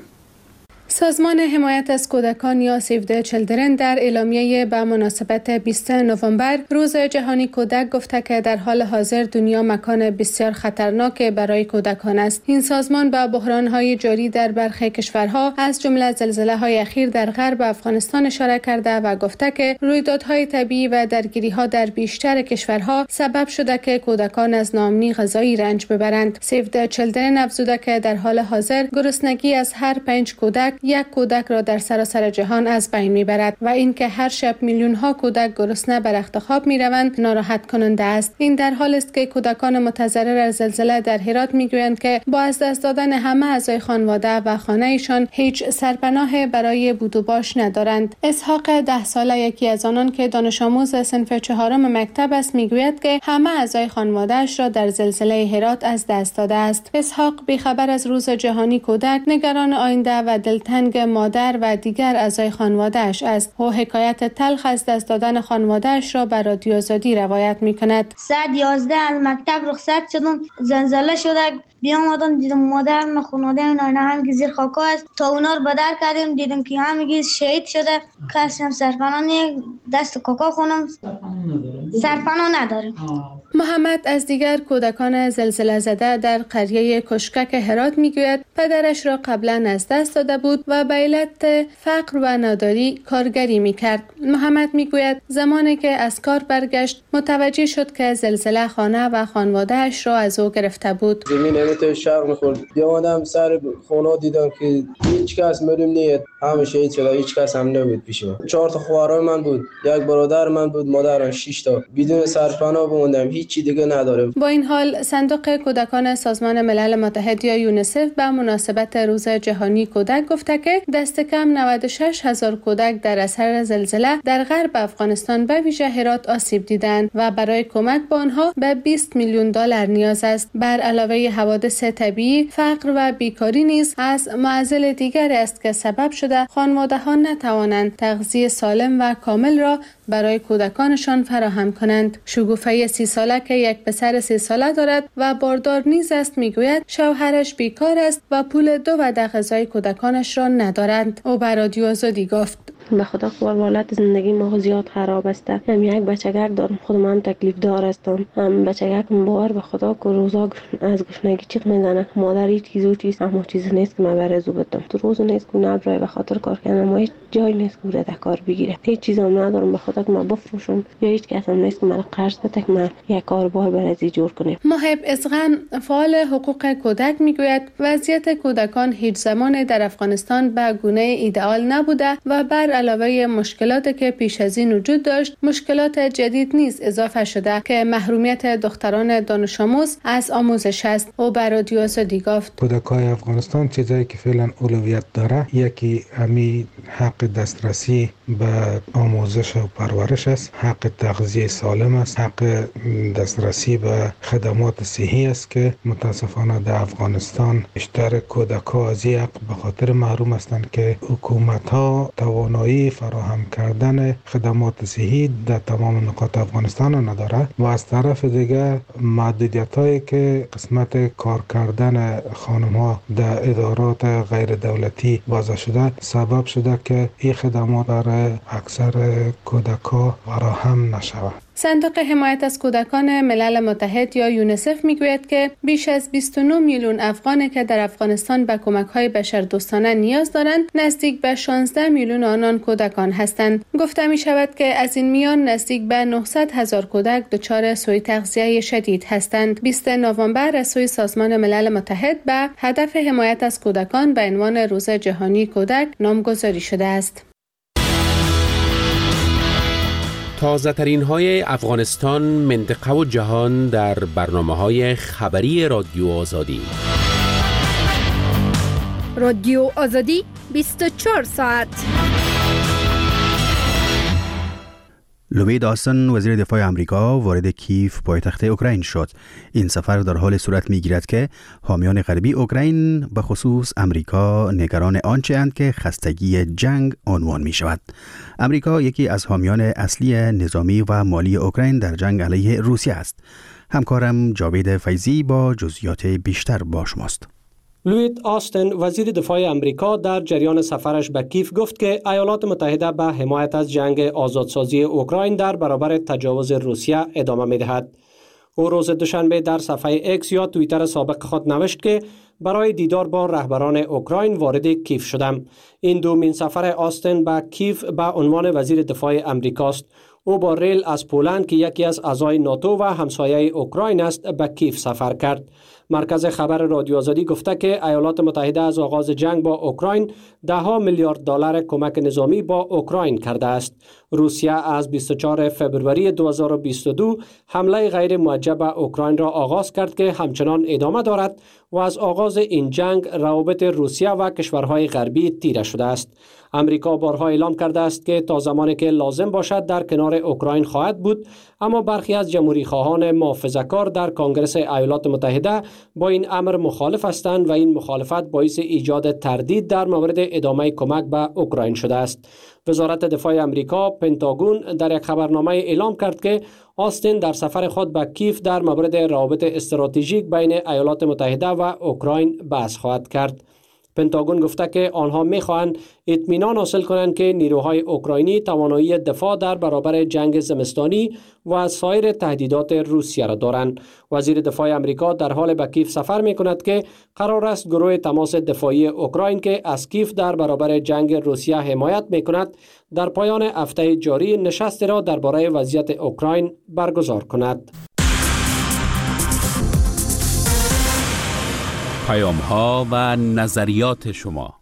سازمان حمایت از کودکان یا سیو د چیلدرن در اعلامیه به مناسبت بیستم نوامبر روز جهانی کودک گفته که در حال حاضر دنیا مکان بسیار خطرناک برای کودکان است. این سازمان با بحران‌های جاری در برخی کشورها از جمله زلزله‌های اخیر در غرب افغانستان اشاره کرده و گفته که رویدادهای طبیعی و درگیری‌ها در بیشتر کشورها سبب شده که کودکان از ناامنی غذایی رنج ببرند. سیو د چیلدرن افزوده که در حال حاضر گرسنگی از هر پنج کودک یک کودک را در سراسر جهان از بین میبرد و اینکه هر شب میلیون ها کودک گرسنه بر رخت خواب میروند ناراحت کننده است. این در حالی است که کودکان متضرر از زلزله در هرات میگویند که با از دست دادن همه اعضای خانواده و خانه ایشان هیچ سرپناه برای بود و باش ندارند. اسحاق ده ساله یکی از آنان که دانش آموز صنف چهارم مکتب است میگوید که همه اعضای خانواده‌اش را در زلزله هرات از دست داده است. اسحاق بیخبر از روز جهانی کودک نگران آینده و دلتنگ مادر و دیگر اعضای خانواده‌اش است. او حکایت تلخ از دست دادن خانواده‌اش را بر رادیو آزادی روایت می‌کند. ساعت یازده از مکتب رخصت شدم، زلزله شده، بیام آدم دیدم مادرم خانواده اینا همگی زیر خاک است. تا اونا رو بدر کردیم دیدم که همگی شهید شده. کسی هم سرپناه دست کاکا خونم سرپناه نداریم. محمد از دیگر کودکان زلزله زده در قریه کشکک هرات میگوید پدرش را قبلا از دست داده بود و به علت فقر و ناداری کارگری میکرد. محمد میگوید زمانی که از کار برگشت متوجه شد که زلزله خانه و خانواده‌اش را از او گرفته بود. زمین نمیتونه شرق میخورد. بیامدم سر خونه دیدم که هیچ کس مریم نیست، همه شهید شده، هیچ کس هم نبود پیش من. چهار تا خواهرای من بود، یک برادر من بود، مادرم شش تا. بدون سرپناه بموندم، هیچی دیگه ندارم. با این حال صندوق کودکان سازمان ملل متحد یا یونیسف به مناسبت روز جهانی کودک گفته که دست کم نود و شش هزار کودک در اثر زلزله در غرب افغانستان به ویژه هرات آسیب دیدند و برای کمک به آنها به بیست میلیون دلار نیاز است. بر علاوه حوادث حوادث طبیعی، فقر و بیکاری نیز از معضل دیگر است که سبب شده خانواده‌ها نتوانند تغذیه سالم و کامل را برای کودکانشان فراهم کنند. شگوفه سی ساله که یک پسر سی ساله دارد و باردار نیز است میگوید شوهرش بیکار است و پول دو وعده غذای کودکانش را ندارند. او بر رادیو آزادی گفت: به خدا خوار حالت زندگی ما زیاد خراب است. هم یک بچگک دارم، خود من تکلیف دار هستم. هم بچگک باور به خدا که روزا از گشنگی چیق میزنه. مادر هیچ چیزو چیز اما چیزی نیست که من برای زو بدم. تو روز نیست که نبرای به خاطر کار کردن، ما هیچ جای نیست که بره کار بگیره. هیچ چیزام ندارم به خدا که من بفروشم، یا هیچ کس هم نیست که من قرض بده که من یک کاروبار برای جور کنم. محب ازغن فعال حقوق کودک میگوید وضعیت کودکان هیچ زمان در افغانستان به گونه ایدئال نبوده و بر علاوه مشکلاتی که پیش از این وجود داشت، مشکلات جدید نیز اضافه شده که محرومیت دختران دانش آموز از آموزش است. او بر رادیو آزادی گفت: کودکای افغانستان چیزایی که فعلا اولویت داره، یکی امی حق دسترسی به آموزش و پرورش است، حق تغذیه سالم است، حق دسترسی به خدمات صحی است که متاسفانه در افغانستان بیشتر کودکا از این حق به خاطر محروم هستند که حکومت ها توانایی فراهم کردن خدمات صحی در تمام نقاط افغانستان نداره و از طرف دیگه محدودیت هایی که قسمت کار کردن خانم ها در ادارات غیر دولتی وضع شده سبب شده که این خدمات برای اکثر کودکا فراهم نشود. صندوق حمایت از کودکان ملل متحد یا یونیسف میگوید که بیش از بیست و نه میلیون افغانی که در افغانستان به کمک‌های بشردوستانه نیاز دارند، نزدیک به شانزده میلیون آنان کودکان هستند. گفته می شود که از این میان نزدیک به نهصد هزار کودک دچار سوء تغذیه شدید هستند. بیست نوامبر از سوی سازمان ملل متحد به هدف حمایت از کودکان به عنوان روز جهانی کودک نامگذاری شده است. تازه ترین های افغانستان، منطقه و جهان در برنامه های خبری رادیو آزادی. رادیو آزادی بیست و چهار ساعت. لوید آستن وزیر دفاع آمریکا وارد کیف پایتخت اوکراین شد. این سفر در حال صورت می‌گیرد که حامیان غربی اوکراین به خصوص آمریکا نگران آنچه اند که خستگی جنگ عنوان می شود. آمریکا یکی از حامیان اصلی نظامی و مالی اوکراین در جنگ علیه روسیه است. همکارم جاوید فیضی با جزئیات بیشتر با شماست. لوید آستن وزیر دفاع آمریکا در جریان سفرش به کیف گفت که ایالات متحده به حمایت از جنگ آزادسازی اوکراین در برابر تجاوز روسیه ادامه می‌دهد. او روز دوشنبه در صفحه اکس یا توییتر سابق خود نوشت که برای دیدار با رهبران اوکراین وارد کیف شدم. این دومین سفر آستن به کیف به عنوان وزیر دفاع آمریکاست. او با ریل از پولند که یکی از اعضای ناتو و همسایه اوکراین است به کیف سفر کرد. مرکز خبر رادیو آزادی گفته که ایالات متحده از آغاز جنگ با اوکراین ده ها میلیارد دلار کمک نظامی با اوکراین کرده است. روسیه از بیست و چهارم فوریه دو هزار و بیست و دو حمله غیر موجه به اوکراین را آغاز کرد که همچنان ادامه دارد و از آغاز این جنگ روابط روسیه و کشورهای غربی تیره شده است. امریکا بارها اعلام کرده است که تا زمانی که لازم باشد در کنار اوکراین خواهد بود، اما برخی از جمهوری خواهان محافظه‌کار در کنگره ایالات متحده با این امر مخالف هستند و این مخالفت باعث ایجاد تردید در مورد ادامه کمک به اوکراین شده است. وزارت دفاع آمریکا پنتاگون در یک خبرنامه اعلام کرد که آستن در سفر خود به کیف در مورد روابط استراتژیک بین ایالات متحده و اوکراین بحث خواهد کرد. پنتاگون گفته که آنها می‌خواهند اطمینان حاصل کنند که نیروهای اوکراینی توانایی دفاع در برابر جنگ زمستانی و سایر تهدیدات روسیه را دارند. وزیر دفاع آمریکا در حال به کیف سفر می‌کند که قرار است گروه تماس دفاعی اوکراین که از کیف در برابر جنگ روسیه حمایت می‌کند در پایان هفته جاری نشستی را درباره وضعیت اوکراین برگزار کند. پیام ها و نظریات شما.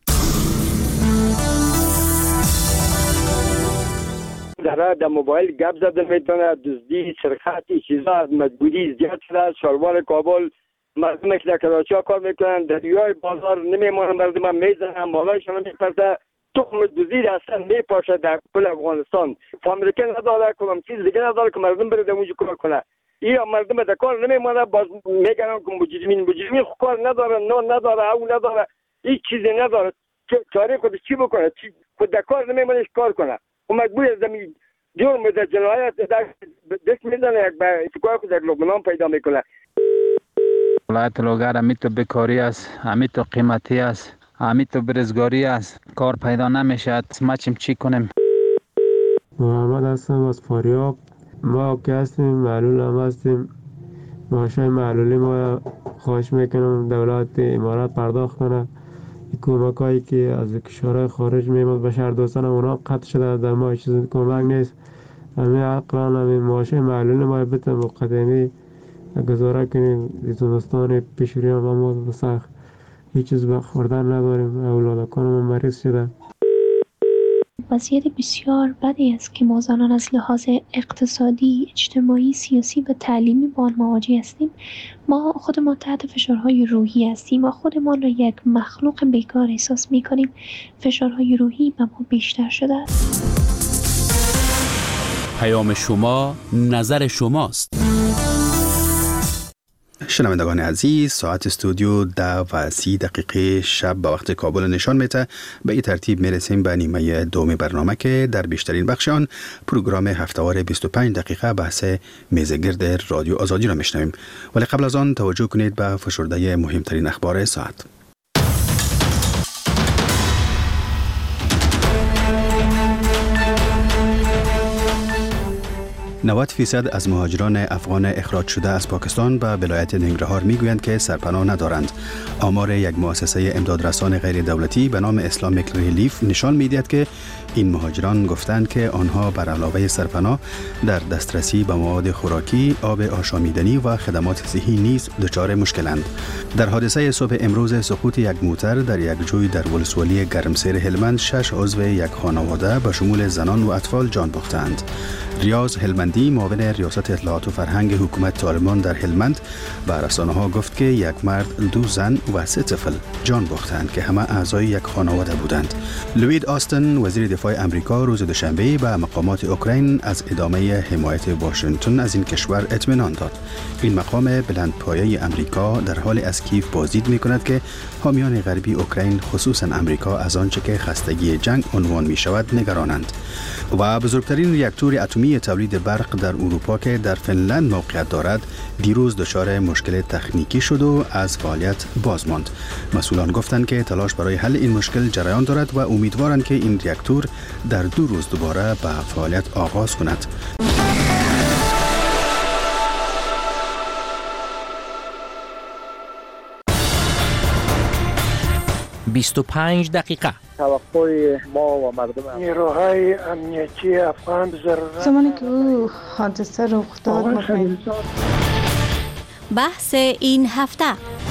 در در موبایل گپ زدن میتونه، دزدی، سرقت، چیزا مجبوری زیاد شده. شلوار کابل مردم که در کراچی ها کار میکنن در ریای بازار نمیمونن، مردم هم میزنن، مالایشان هم میپرسه. تخم دزدی اصلا میپاشه در کل افغانستان. فامیلکه نداره، کلام چیز دیگه نداره که مردم بره در اونجا کار کنه. یا مردم در کار نمیمونه، باز میگن که مجرمین مجرمین کار نداره، نه نداره، او نداره، هیچ چیزی نداره، چاره خود چی بکنه؟ خود در کار نمیمونه کار کنه و مجبور از زمین جرم در جنایت دست میزنه، یک به اتکار خود در لبنان پیدا میکنه. ولایت لوگر همیتو بکاری است، همیتو قیمتی است، همیتو برزگاری است، کار پیدا نمیشد. ما چیم چی کنیم؟ محمد هستم از فاریاب. ما که هستیم معلول هم هستیم، معاشای معلولی ما خواهش میکنم دولت امارات پرداخت کنه. کمک هایی که از کشورهای خارج میمد به شهر دوستان اونا قطع شده، در ما چیز کمک نیست. همین عقلان همین معاشای معلولی ما بتن مقدمی گزاره کنیم. زمستان پیشوری هم ما سخت هیچ چیز به خوردن نداریم، اولادکان ما مریض شده. وضعیت بسیار بدی است که ما زنان از لحاظ اقتصادی، اجتماعی، سیاسی و تعلیمی با آن مواجه هستیم. ما خودمان تحت فشارهای روحی هستیم و خودمان را یک مخلوق بیکار احساس می کنیم. فشارهای روحی به ما بیشتر شده است. پیام شما، نظر شماست. شنوندگان عزیز، ساعت استودیو ده و سی دقیقه شب به وقت کابل نشان میده. به این ترتیب میرسیم به نیمه دوم برنامه که در بیشترین بخش آن پروگرام هفته‌وار بیست و پنج دقیقه بحث میزگرد رادیو آزادی را میشنویم. ولی قبل از آن توجه کنید به فشرده مهمترین اخبار ساعت. نود فیصد از مهاجران افغان اخراج شده از پاکستان به ولایت ننگرهار میگویند که سرپناه ندارند. آمار یک مؤسسه امدادرسان غیر دولتی به نام اسلامیک ریلیف نشان میدهد که این مهاجران گفتند که آنها بر علاوه سرپناه در دسترسی به مواد خوراکی، آب آشامیدنی و خدمات صحی نیز دچار مشکلند. در حادثه صبح امروز سقوط یک موتر در یک جوی در ولسوالی گرمسیر هلمند، شش عضو یک خانواده به شمول زنان و اطفال جان باختند. ریاض هلمندی، معاون ریاست اطلاعات و فرهنگ حکومت طالبان در هلمند، به رسانه‌ها گفت که یک مرد، دو زن و سه طفل جان باختند که همه اعضای یک خانواده بودند. لوید آستن، وزیر دفاع امریکا، روز دوشنبه به مقامات اوکراین از ادامه حمایت واشنگتن از این کشور اطمینان داد. این مقام بلندپایه امریکا در حال از کیف بازدید می‌کند که حامیان غربی اوکراین، خصوصا امریکا، از آنچه که خستگی جنگ عنوان می‌شود نگرانند. و بزرگترین ریاکتور اتمی تولید برق در اروپا که در فنلند موقعیت دارد، دیروز دچار مشکل تکنیکی شد و از فعالیت باز ماند. مسئولان گفتند که تلاش برای حل این مشکل جریان دارد و امیدوارند که این ریاکتور در دو روز دوباره به فعالیت آغاز کند. بیست و پنج دقیقه. توقع ما و مردم نیروهای امنیتی افغان ضرورت زمانی که او حادثه رخ داد بحث این هفته.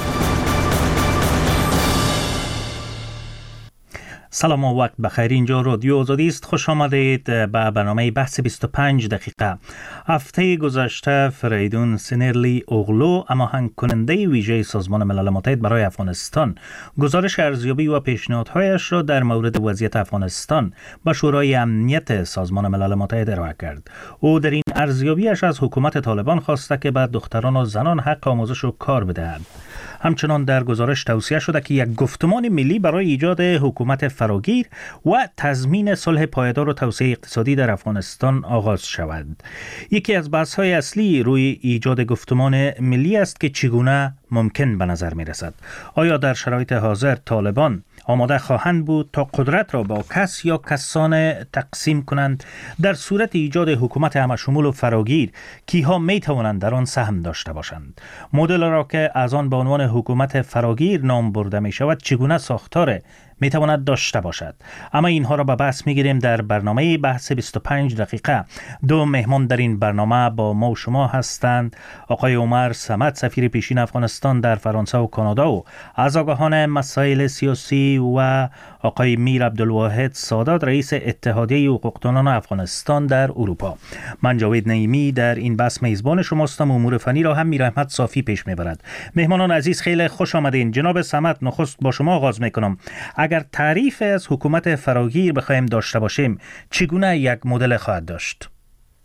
سلام و وقت بخیر. اینجا رادیو آزادی است. خوش آمدید به برنامه بحث بیست و پنج دقیقه. هفته گذشته فریدون سینرلی اوغلو، هماهنگ کننده ویژه سازمان ملل متحد برای افغانستان، گزارش ارزیابی و پیشنهادهایش را در مورد وضعیت افغانستان به شورای امنیت سازمان ملل متحد ارائه کرد. او در این ارزیابیش از حکومت طالبان خواسته که به دختران و زنان حق آموزش و کار بدهد. همچنان در گزارش توصیه شده که یک گفتمان ملی برای ایجاد حکومت فراگیر و تضمین صلح پایدار و توسعه اقتصادی در افغانستان آغاز شود. یکی از بحث‌های اصلی روی ایجاد گفتمان ملی است که چگونه ممکن به نظر می رسد. آیا در شرایط حاضر طالبان آماده خواهند بود تا قدرت را با کس یا کسان تقسیم کنند؟ در صورت ایجاد حکومت همشمول و فراگیر، کیها می توانند در آن سهم داشته باشند؟ مدل را که از آن به عنوان حکومت فراگیر نام برده می شود چگونه ساختار می تواند داشته باشد؟ اما اینها را به بحث می گیریم در برنامه بحث بیست و پنج دقیقه. دو مهمان در این برنامه با ما و شما هستند. آقای عمر صمد، سفیر پیشین افغانستان در فرانسه و کانادا و از آگاهان مسائل سیاسی، و آقای میر عبدالواحد سادات، رئیس اتحادیه حقوقدانان افغانستان در اروپا. من جاوید نعیمی در این بحث میزبان شماستم. امور فنی را هم میر احمد صافی پیش میبرد. مهمانان عزیز خیلی خوش آمدین. جناب صمد، نخست با شما آغاز میکنم. اگر تعریف از حکومت فراگیر بخوایم داشته باشیم، چگونه یک مدل خواهد داشت؟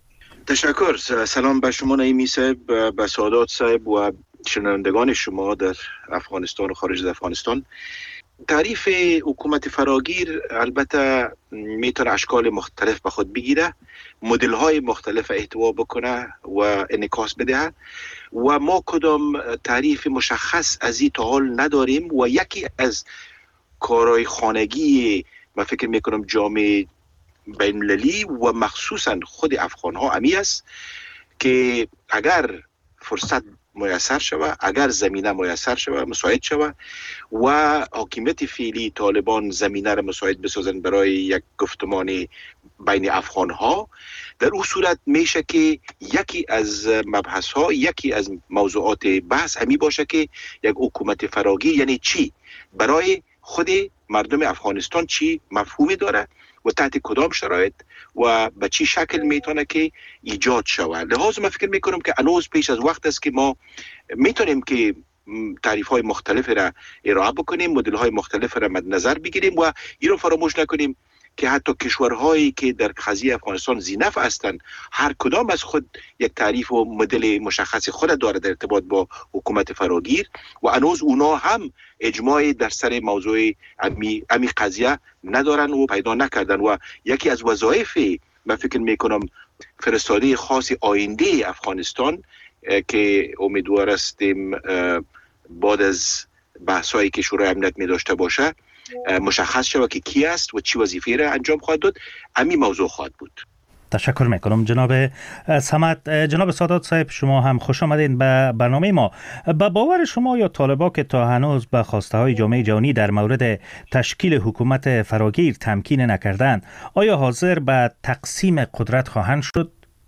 تشکر. سلام به شما نعیمی صاحب، به سعادت صاحب و شنوندگان شما در افغانستان و خارج از افغانستان. تعریف حکومت فراگیر البته میتونه اشکال مختلف به خود بگیره، مدل های مختلف احتوا بکنه و انعکاس بده و ما کدام تعریف مشخص از این تا حال نداریم و یکی از کارهای خانگی من فکر میکنم جامعه بین المللی و مخصوصا خود افغان ها امی است که اگر فرصت میسر شود، اگر زمینه میسر شود، مساعد شود و حاکمیت فعلی طالبان زمینه را مساعد بسازن برای یک گفتمان بین افغان ها، در اون صورت میشه که یکی از مبحث ها، یکی از موضوعات بحث همی باشه که یک حکومت فراگیر یعنی چی، برای خود مردم افغانستان چی مفهومی داره و تحت کدام شرایط و به چی شکل میتونه که ایجاد شود. لحاظ من فکر میکنم که هنوز پیش از وقت است که ما میتونیم که تعریف های مختلف را ارائه بکنیم، مدل های مختلف را مد نظر بگیریم و این رو فراموش نکنیم که حتی کشورهایی که در قضیه افغانستان ذی‌نفع هستند هر کدام از خود یک تعریف و مدل مشخص خود داره در ارتباط با حکومت فراگیر و هنوز اونا هم اجماع در سر موضوع امی, امی قضیه ندارن و پیدا نکردن و یکی از وظایف من فکر میکنم فرستاده خاص آینده افغانستان که امیدوار هستیم بعد از بحثایی که شورای امنیت می داشته باشه مشخص شود که کی است و چی وظیفه را انجام خواهد داد، همین موضوع خواهد بود. تشکر میکنم جناب صمد. جناب سادات صاحب، شما هم خوش آمدین به برنامه ما. با باور شما یا طالبا که تا هنوز به خواسته های جامعه جهانی در مورد تشکیل حکومت فراگیر تمکین نکردند، آیا حاضر به تقسیم قدرت خواهند شد؟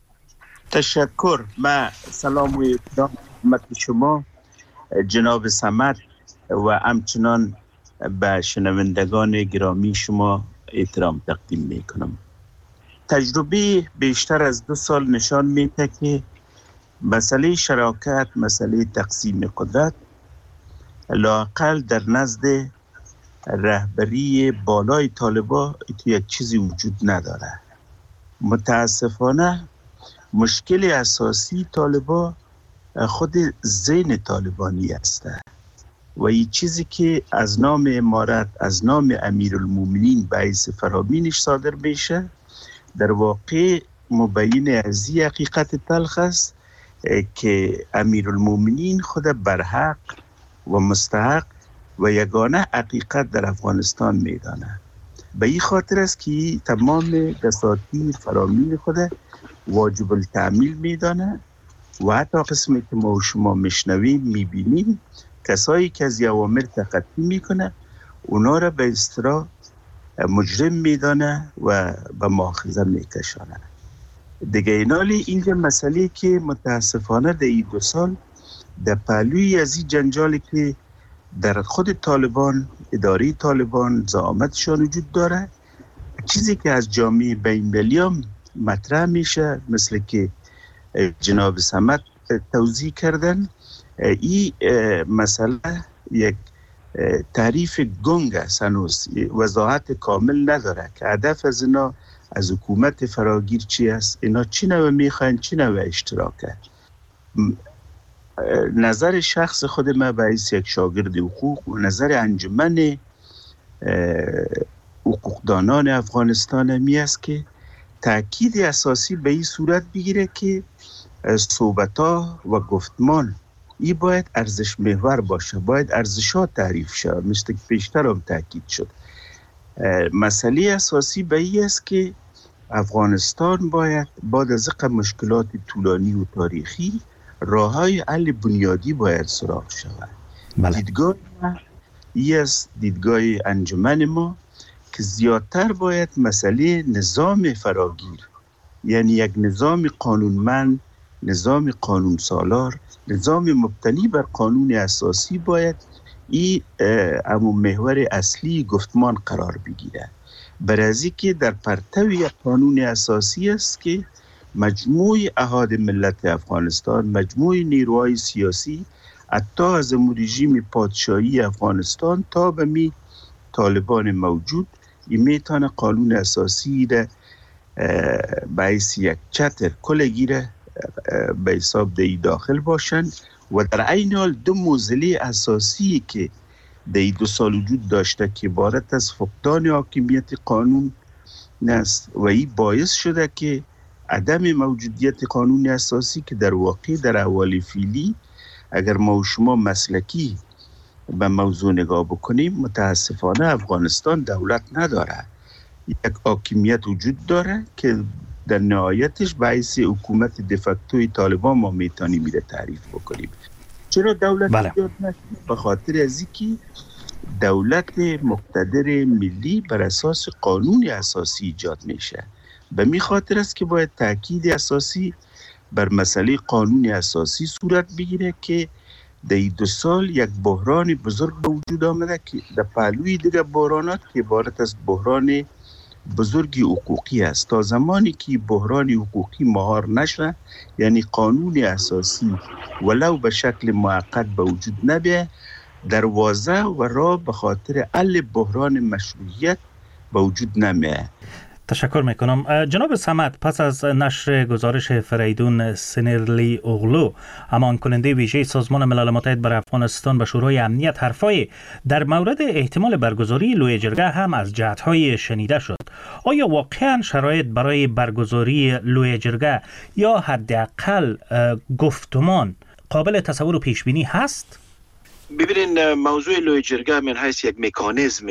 تشکر. من سلام و احترام خدمت شما جناب صمد و همچنان به شنوندگان گرامی شما احترام تقدیم میکنم. تجربه بیشتر از دو سال نشان میده که مسئله شراکت، مسئله تقسیم قدرت لااقل در نزد رهبری بالای طالبان تو یک چیزی وجود نداره. متاسفانه مشکل اساسی طالبان خود ذهن طالبانی است و این چیزی که از نام امارت، از نام امیرالمومنین باعث فرامینش صادر میشه، در واقع مبین از این حقیقت تلخ است که امیرالمومنین خود برحق و مستحق و یگانه حقیقت در افغانستان میدانه. به این خاطر است که تمام دساتیر فرامین خود واجب التعمیل میدانه و حتی قسمی که ما و شما میشنویم میبینیم کسایی که از اوامر تخطی میکنه اونا را به اصطلاح مجرم میدانه و به مؤاخذه میکشانه. دیگه اینالی اینجا مسئله که متاسفانه در این دو سال در پهلوی از این جنجالی که در خود طالبان، اداره طالبان زعامتشان وجود داره، چیزی که از جامعه بین المللی هم مطرح میشه مثل که جناب صمد توضیح کردن، این مسئله یک تعریف گنگ است، هنوز وضاحت کامل نداره که هدف از اینا از حکومت فراگیر چی است، اینا چی نوع میخواین، چی نوع اشتراکه. نظر شخص خود من باعث یک شاگرد حقوق و نظر انجمن حقوقدانان افغانستان می است که تأکید اساسی به این صورت بگیره که صحبت‌ها و گفتمان این باید ارزش محور باشه، باید ارزش‌ها تعریف شود، مثل که پیشتر هم تأکید شد. مسئله اساسی به این است که افغانستان باید بعد از مشکلات طولانی و تاریخی راه‌های حل بنیادی باید سراغ شود. بله. دیدگاه این است، دیدگاه انجمن ما، که زیادتر باید مسئله نظام فراگیر، یعنی یک نظام قانونمند، نظام قانون سالار، نظام مبتنی بر قانون اساسی باید این امو محور اصلی گفتمان قرار بگیره. برای که در پرتو یک قانون اساسی است که مجموع احاد ملت افغانستان، مجموع نیروهای سیاسی، حتی از رژیم پادشاهی افغانستان تا به می طالبان موجود، این میتونه قانون اساسی را باعث یک چتر کلگیره به حساب دی داخل باشند و در عین حال دو معضله اساسی که دی دو سال وجود داشته که عبارت از فقدان حاکمیت قانون است و این باعث شده که عدم موجودیت قانون اساسی که در واقع در احوال فعلی اگر ما و شما مسلکی به موضوع نگاه بکنیم متاسفانه افغانستان دولت نداره، یک حاکمیت وجود داره که در نهایتش باعث حکومت دفکتوی طالبان ما میتونیم میره تعریف بکنیم. چرا دولت بله. ایجاد نشد؟ به خاطر از اینکه دولت مقتدر ملی بر اساس قانون اساسی ایجاد میشه. به می خاطر است که باید تاکید اساسی بر مسئله قانون اساسی صورت بگیره که در دو سال یک بحران بزرگ به وجود آمده که در پهلوی دیگر بحرانات که عبارت از بحران بزرگی حقوقی است. تا زمانی که بحران حقوقی مهار نشه، یعنی قانون اساسی ولو به شکل موقت به وجود نبیه، دروازه و راه به خاطر حل بحران مشروعیت به وجود نمیه. تشکر میکنم. جناب صمد، پس از نشر گزارش فریدون سنرلی اوغلو، امان کننده ویژه سازمان ملل متحد برای افغانستان به شورای امنیت، حرفای در مورد احتمال برگزاری لوی جرگه هم از جهت‌های شنیده شد. آیا واقعا شرایط برای برگزاری لوی جرگه یا حداقل گفتمان قابل تصور و پیش بینی هست؟ ببینید، موضوع لوی جرگه من حیث یک مکانیزم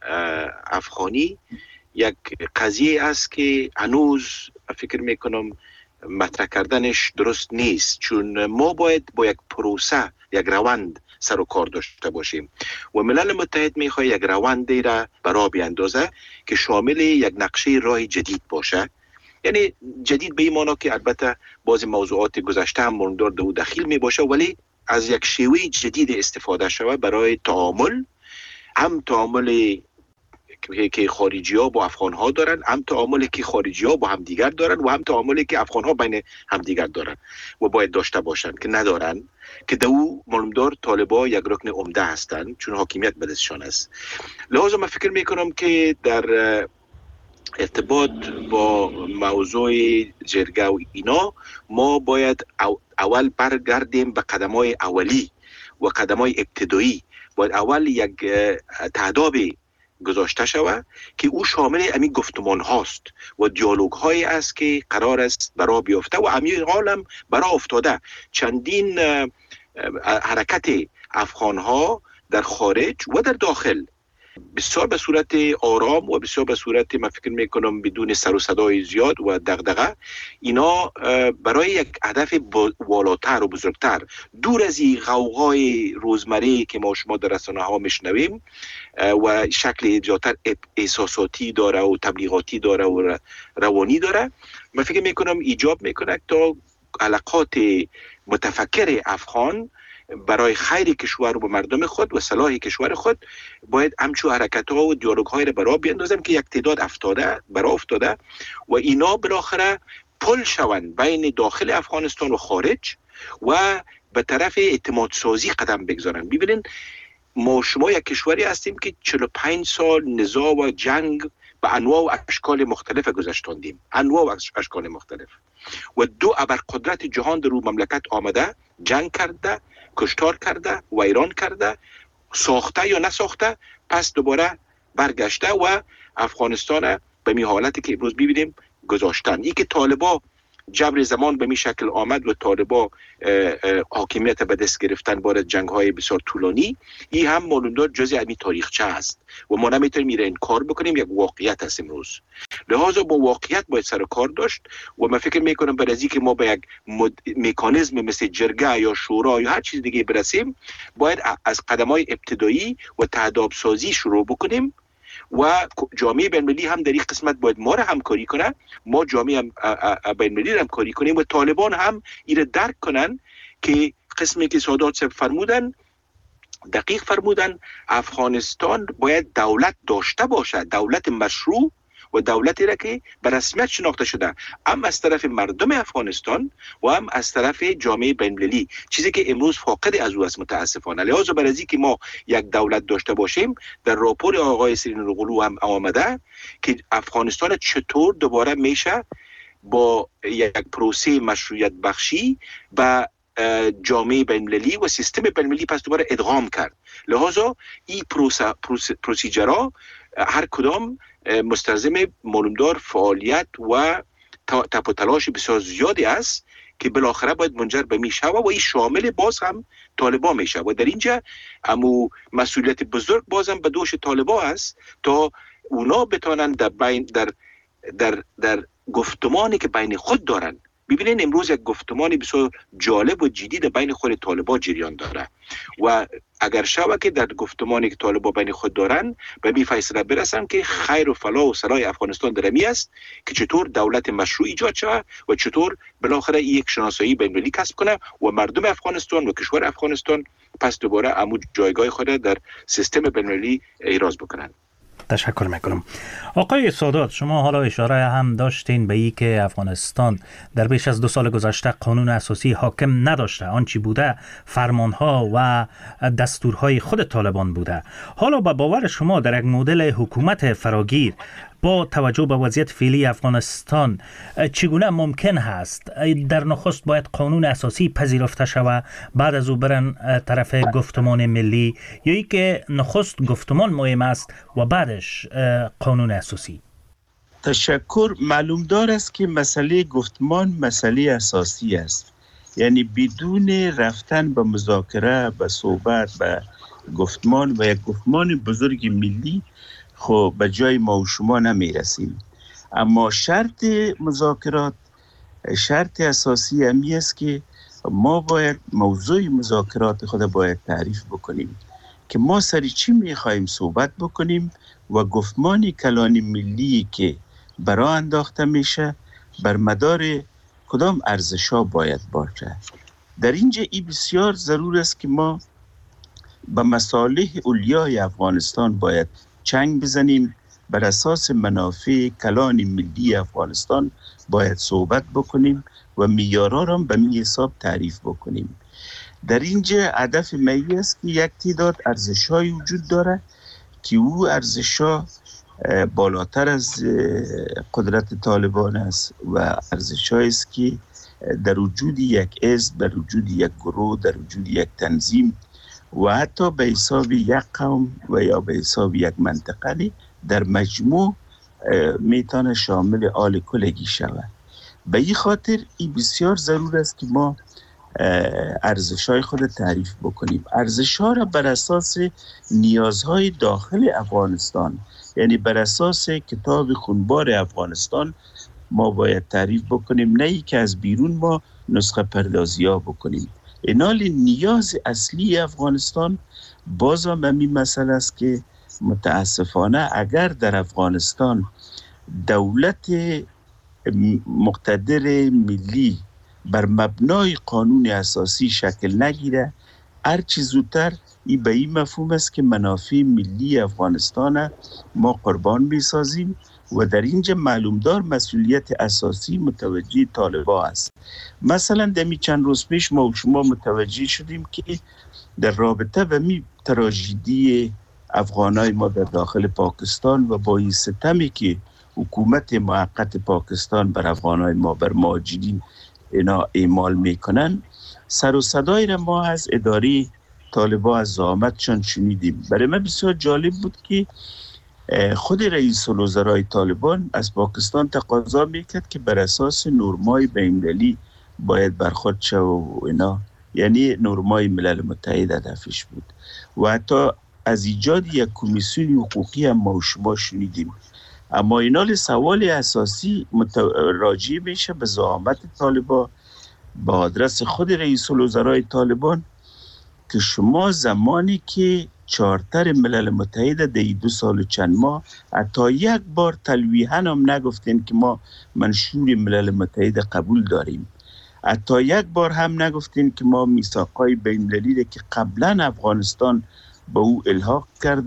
افغانی یک قضیه است که هنوز فکر میکنم مطرح کردنش درست نیست، چون ما باید با یک پروسه، یک روند سر و کار داشته باشیم و ملل متحد میخواد یک روندی را برا بیاندازه که شامل یک نقشه راه جدید باشه. یعنی جدید به این معنی که البته بعضی موضوعات گذشته هم ماندار دو دخیل می باشه، ولی از یک شیوه جدید استفاده شود برای تعامل، هم تعامل که خارجی ها با افغان ها دارن، هم تعاملی که خارجی ها با هم دیگر دارن و هم تعاملی که افغان ها بین هم دیگر دارن و باید داشته باشن که ندارن، که دو معلومدار طالبا یک رکن عمده هستند چون حاکمیت به دستشان است. لازم من فکر میکنم که در ارتباط با موضوع جرگه و اینا ما باید اول برگردیم به قدمای اولی و قدمای ابتدایی. باید اول یک تعداد گذاشته شود که او شامل امی گفتمان هاست و دیالوگ هایی است که قرار است برا بیفته و امی حالم برا افتاده. چندین حرکت افغان ها در خارج و در داخل بسیار به صورت آرام و بسیار به صورت من فکر میکنم بدون سر و صدای زیاد و دغدغه، اینا برای یک هدف والاتر و بزرگتر، دور از این غوغای روزمره که ما شما در رسانه ها میشنویم و شکل زیادتر احساساتی داره و تبلیغاتی داره و روانی داره، من فکر میکنم ایجاب میکنه تا علاقات متفکر افغان برای خیر کشور و مردم خود و صلاح کشور خود باید همچو حرکت ها و دیالوگ های را برای بیندازم که یک تعداد افتاده برای افتاده و اینا بالاخره پل شوند بین داخل افغانستان و خارج و به طرف اعتماد سازی قدم بگذارن. ببینین، ما شما یک کشوری هستیم که چهل و پنج سال نزاع و جنگ به انواع و اشکال مختلف گذشتاندیم، انواع و اشکال مختلف، و دو ابرقدرت جهان در رو مملکت آمده، جنگ کرده، کشتار کرده، ویران کرده، ساخته یا نساخته، پس دوباره برگشته و افغانستان به می حالتی که امروز ببینیم گذاشتن. این که طالبا جبر زمان به می شکل آمد و طالبا حاکمیت به دست گرفتن بعد از جنگ های بسیار طولانی، این هم معلومدار جزء امی تاریخچه است و ما نمیتونیم میره انکار بکنیم، یک واقعیت است امروز. لحاظا با واقعیت باید سر کار داشت و من فکر میکنم برای اینکه ما به یک مکانیزم مثل جرگه یا شورا یا هر چیز دیگه برسیم، باید از قدمای ابتدایی و تهداب سازی شروع بکنیم و جامعه بین‌المللی هم در این قسمت باید ما را همکاری کنه، ما جامعه هم بین‌المللی را همکاری کنیم و طالبان هم این درک کنن که قسمی که سادات صاحب فرمودن دقیق فرمودن، افغانستان باید دولت داشته باشه، دولت مشروع و دولتی را که به رسمیت شناخته شده، هم از طرف مردم افغانستان و هم از طرف جامعه بین‌المللی، چیزی که امروز فاقد از او است متاسفانه. لحاظا بر از اینکه ما یک دولت داشته باشیم، در راپور آقای سرین اغلو هم آمده که افغانستان چطور دوباره میشه با یک پروسه مشروعیت بخشی و جامعه بین‌المللی و سیستم بین‌المللی پس دوباره ادغام کرد. لحاظا این پروسه پروسیجرها هر کدام مستلزم معلومدار فعالیت و تپ و تلاش بسیار زیادی است که بالاخره باید منجر به میشه و این شامل باز هم طالبان میشه و در اینجا امو مسئولیت بزرگ بازم به دوش طالبان است تا اونا بتانن در بین در در در گفتمانی که بین خود دارن. ببینین امروز یک گفتمانی بسیار جالب و جدی در بین خود طالبان جریان داره و اگر شوه که در گفتمانی که طالبان بین خود دارن به می فیصله برسن که خیر و فلاح و صلاح افغانستان در می است که چطور دولت مشروع ایجاد شود و چطور بالاخره یک شناسایی بین‌المللی کسب کنه و مردم افغانستان و کشور افغانستان پس دوباره عمود جایگاه خود در سیستم بین‌المللی ایراز بکنن. تشکر میکنم. آقای سادات، شما حالا اشاره هم داشتین به ای که افغانستان در بیش از دو سال گذشته قانون اساسی حاکم نداشته، آنچه بوده فرمانها و دستورهای خود طالبان بوده. حالا با باور شما در یک مدل حکومت فراگیر با توجه به وضعیت فعلی افغانستان چگونه ممکن هست در نخست باید قانون اساسی پذیرفته شود، بعد از او برن طرف گفتمان ملی، یا ای که نخست گفتمان مهم است و بعدش قانون اساسی؟ تشکر. معلوم دار است که مسئله گفتمان مسئله اساسی است، یعنی بدون رفتن به مذاکره، به صحبت، به گفتمان و یک گفتمان بزرگ ملی خب به جای ما و شما نمی رسیم. اما شرط مذاکرات، شرط اساسی همی است که ما باید موضوع مذاکرات خود باید تعریف بکنیم که ما سری چی می خواهیم صحبت بکنیم و گفتمان کلان ملی که برای انداخته میشه بر مدار کدام ارزش‌ها باید باشه. در اینجا ای بسیار ضرور است که ما به مصالح اولیای افغانستان باید چنگ بزنیم، بر اساس منافع کلان ملی افغانستان باید صحبت بکنیم و معیارها را به می حساب تعریف بکنیم. در اینجا هدف می است که یک تعداد ارزش‌های وجود داره که او ارزش‌ها بالاتر از قدرت طالبان است و ارزش‌هایی است که در وجود یک حزب، در وجود یک گروه، در وجود یک تنظیم و حتی به حساب یک قوم و یا به حساب یک منطقه در مجموع میتونه شامل آل کلگی شود. به این خاطر این بسیار ضرور است که ما ارزش‌های خود تعریف بکنیم. ارزش‌ها را بر اساس نیازهای داخل افغانستان، یعنی بر اساس کتاب خونبار افغانستان ما باید تعریف بکنیم، نه ای که از بیرون ما نسخه پردازی ها بکنیم. اینال نیاز اصلی افغانستان باز هم همین مسئله است که متاسفانه اگر در افغانستان دولت مقتدر ملی بر مبنای قانون اساسی شکل نگیره، هر چی زودتر این به این مفهوم است که منافع ملی افغانستان ما قربان میسازیم و در اینجا معلومدار مسئولیت اساسی متوجه طالبان است. مثلا دمی چند روز پیش ما و شما متوجه شدیم که در رابطه به می تراژدی افغانای ما در داخل پاکستان و با این ستمی که حکومت موقت پاکستان بر افغانای ما، بر مهاجرین اینا اعمال میکنن، سر و صدای را ما از اداره طالبان از زعامتشان شنیدیم. برای من بسیار جالب بود که خود رئیس الوزرای طالبان از پاکستان تقاضا میکرد که بر اساس نرمای بین‌المللی باید برخورد شود و اینا، یعنی نرمای ملل متحد هدفش بود و حتی از ایجاد یک کمیسیون حقوقی هم ما و شما شنیدیم. اما اینال سوال اساسی راجع میشه به زعامت طالبان به آدرس خود رئیس الوزرای طالبان که شما زمانی که چارتر ملل متحد در دو سال و چند ماه حتی یک بار تلویحاً هم نگفتین که ما منشور ملل متحد قبول داریم، حتی یک بار هم نگفتین که ما میثاقهای بین‌المللی که قبلا افغانستان به او الحاق کرده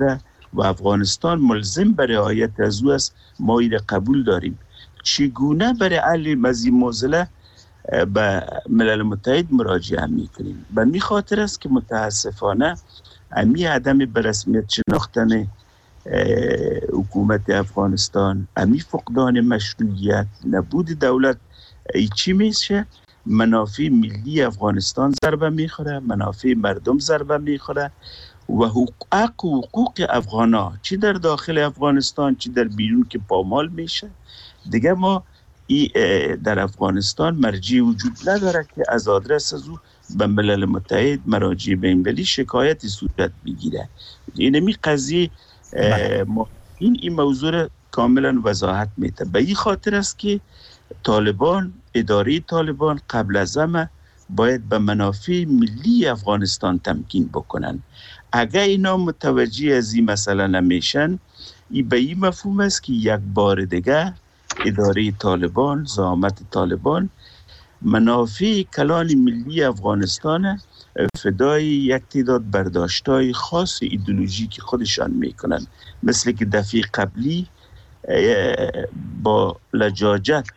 و افغانستان ملزم به رعایت از او است. ما این قبول داریم. چگونه برای حل از این موضوع به ملل متحد مراجعه میکنیم؟ به می خاطر است که متاسفانه امی عدم به رسمیت شناختن حکومت افغانستان، امی فقدان مشروعیت، نبود دولت، ای چی میشه؟ منافع ملی افغانستان ضربه میخوره، منافع مردم ضربه میخوره و حقوق و حقوق افغان ها چی در داخل افغانستان چی در بیرون که پامال میشه. دیگه ما ای در افغانستان مرجع وجود نداره که از آدرس از او به ملل متحد مراجع بین‌المللی شکایتی صورت بگیره. اینمی قضیه ما این این موضوع کاملا وضاحت میده. به این خاطر است که طالبان، اداره طالبان قبل از همه باید به منافع ملی افغانستان تمکین بکنن. اگر اینا متوجه از این مسئله نمیشن، این به این مفهوم است که یک بار دیگه اداره طالبان، زعامت طالبان منافع کلان ملی افغانستان فدای یک تعداد برداشت‌های خاص ایدئولوژی که خودشان میکنن، مثل که دفعه قبلی با لجاجت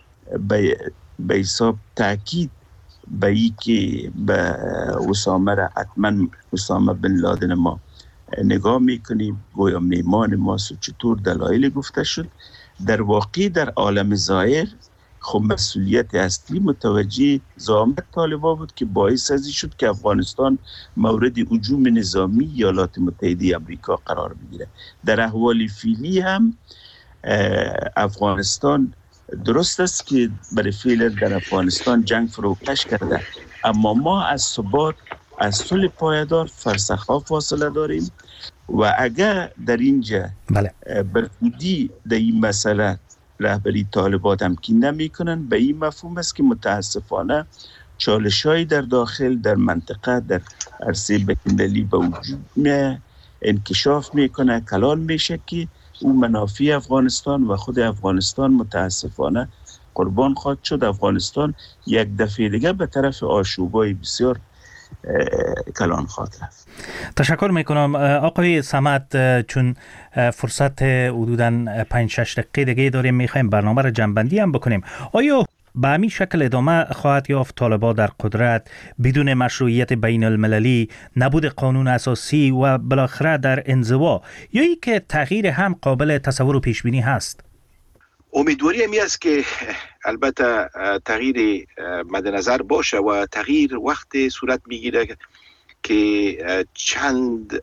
به حساب تاکید به ای که به اسامه را حتما اسامه بن لادن ما نگاه میکنیم، گویا میمان ماست و چطور دلایل گفته شد. در واقع در عالم ظاهر خب مسئولیت اصلی متوجه زعامت طالبان بود که باعث ازی شد که افغانستان مورد هجوم نظامی ایالات متحده آمریکا قرار بگیره. در احوال فعلی هم افغانستان درست است که برای فعل در افغانستان جنگ فروکش کرده، اما ما از ثبات، از صلح پایدار فرسخ‌ها فاصله داریم و اگر در اینجا بله. برخودی در این مسئله رهبری طالبان تمکین نمی کنن، به این مفهوم است که متاسفانه چالش‌های در داخل در منطقه در عرصه بین‌المللی به وجود می انکشاف میکنه، کلان میشه که او منافع افغانستان و خود افغانستان متاسفانه قربان خواهد شد. افغانستان یک دفعه دیگه به طرف آشوبای بسیار کلان خواهد رفت. تشکر میکنم آقای صمد. چون فرصت حدوداً پنج شش دقیقه دیگه داریم، میخوایم برنامه را جنبندی هم بکنیم. آیا به همین شکل ادامه خواهد یافت طالبان در قدرت بدون مشروعیت بین المللی، نبود قانون اساسی و بالاخره در انزوا، یا ای که تغییر هم قابل تصور و پیش بینی هست؟ امیدواری همی است که البته تغییر مد نظر باشه و تغییر وقت صورت میگیره که چند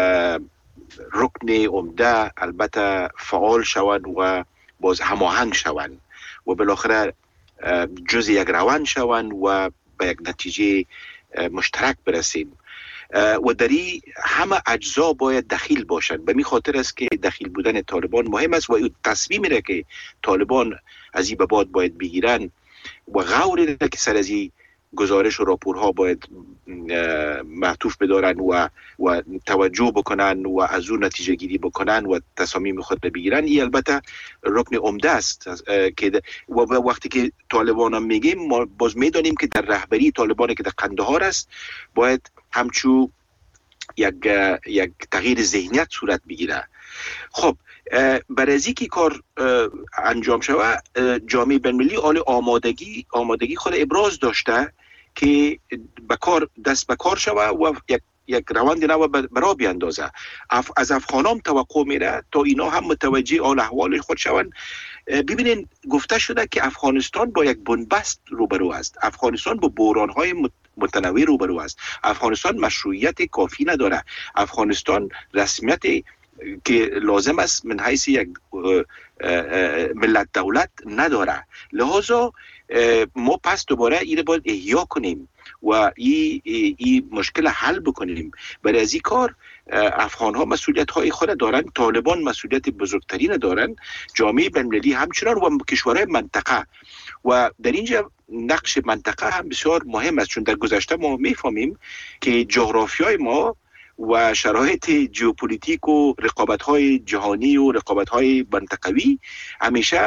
رکن عمده البته فعال شوند و باز هماهنگ شوند و بالاخره جز یک روند شوند و به یک نتیجه مشترک برسیم و دری همه اجزا باید دخیل باشند. به می خاطر است که دخیل بودن طالبان مهم است و تصمیمی را که طالبان از این به بعد باید بگیرن و غوری را که سر از این گزارش و راپورها باید معطوف بدارن و و توجه بکنن و از اون نتیجه گیری بکنن و تصامیم خود بگیرن، این البته رکن عمده است که و وقتی که طالبان هم میگیم ما باز میدانیم که در رهبری طالبان که در قندهار است باید همچو یک یک تغییر ذهنیت صورت بگیره. خب برای از اینکه کار انجام شود جامعه بین‌المللی آل آمادگی آمادگی خود ابراز داشته که به کار دست به کار شود و یک یک روند نو برا بیاندازه. اف از افغانان توقع میره تا اینا هم متوجه آل احوال خود شوند. ببینین گفته شده که افغانستان با یک بنبست روبرو است، افغانستان با بحران‌های متنوع روبرو است، افغانستان مشروعیت کافی نداره، افغانستان رسمیت که لازم است من حیث یک ملت دولت نداره. لحاظا ما پس دوباره این باید احیا کنیم و این ای مشکل حل بکنیم. برای از این کار افغان ها مسئولیت های خود دارن، طالبان مسئولیت بزرگترین دارن، جامعه بین‌المللی همچنان و کشورهای منطقه. و در اینجا نقش منطقه هم بسیار مهم است، چون در گذشته ما میفهمیم که جغرافیای ما و شرایط ژئوپلیتیک و رقابت‌های جهانی و رقابت‌های منطقوی همیشه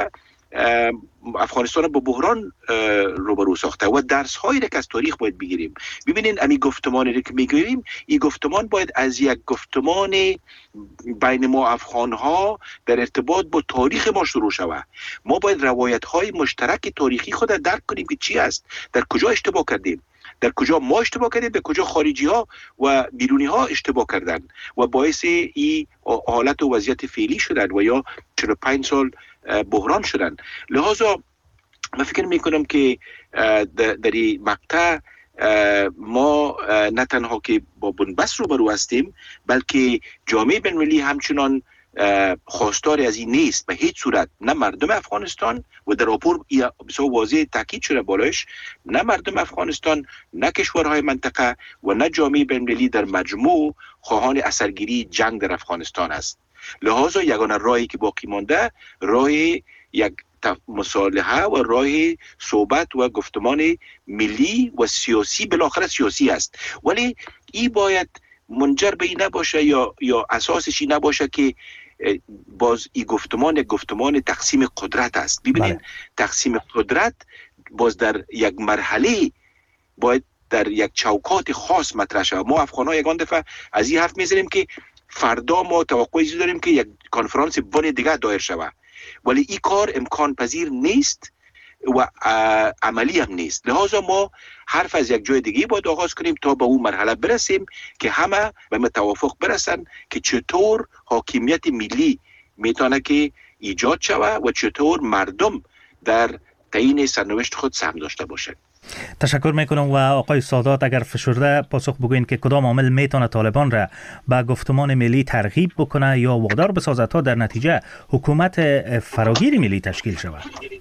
افغانستان با بحران روبرو ساخته و درس هایی که از تاریخ باید بگیریم. ببینین امی گفتمانی که میگیریم، این گفتمان باید از یک گفتمان بین ما افغان ها در ارتباط با تاریخ ما شروع شود. ما باید روایت های مشترک تاریخی خود را درک کنیم که چی است، در کجا اشتباه کردیم، در کجا ما اشتباه کردیم، در کجا خارجی ها و بیرونی ها اشتباه کردن و باعث این حالت و وضعیت فعلی شدن و یا چهل و پنج سال بحران شدن. لحاظا من فکر میکنم که در این مقطع ما نه تنها که با بنبست روبرو هستیم، بلکه جامعه بین‌المللی همچنان خواستار از این نیست به هیچ صورت. نه مردم افغانستان و در راپور بسیار واضح تاکید شده بالایش، نه مردم افغانستان، نه کشورهای منطقه و نه جامعه بین‌المللی در مجموع خواهان اثرگیری جنگ در افغانستان است. لحاظا یگانه راهی که باقی مانده راه یک مصالحه و راه صحبت و گفتمان ملی و سیاسی، بالاخره سیاسی است، ولی این باید منجر به این نباشه یا یا اساسش این نباشه که باز این گفتمان گفتمان تقسیم قدرت است. ببینید بله. تقسیم قدرت باز در یک مرحله باید در یک چوکات خاص مطرح شود. ما افغان‌ها یگان دفعه از این حرف میزنیم که فردا ما توقعی داریم که یک کنفرانس بن دیگه دایر شود، ولی این کار امکان پذیر نیست و عملی هم نیست. لحاظا ما حرف از یک جای دیگه باید آغاز کنیم تا به اون مرحله برسیم که همه به متوافق برسن که چطور حاکمیت ملی میتونه که ایجاد شود و چطور مردم در تعیین سرنوشت خود سهم داشته باشند. تشکر میکنم. و آقای سادات اگر فشرده پاسخ بگوین که کدام عامل میتونه طالبان را به گفتمان ملی ترغیب بکنه یا وادار بسازد تا در نتیجه حکومت فراگیر ملی تشکیل شود؟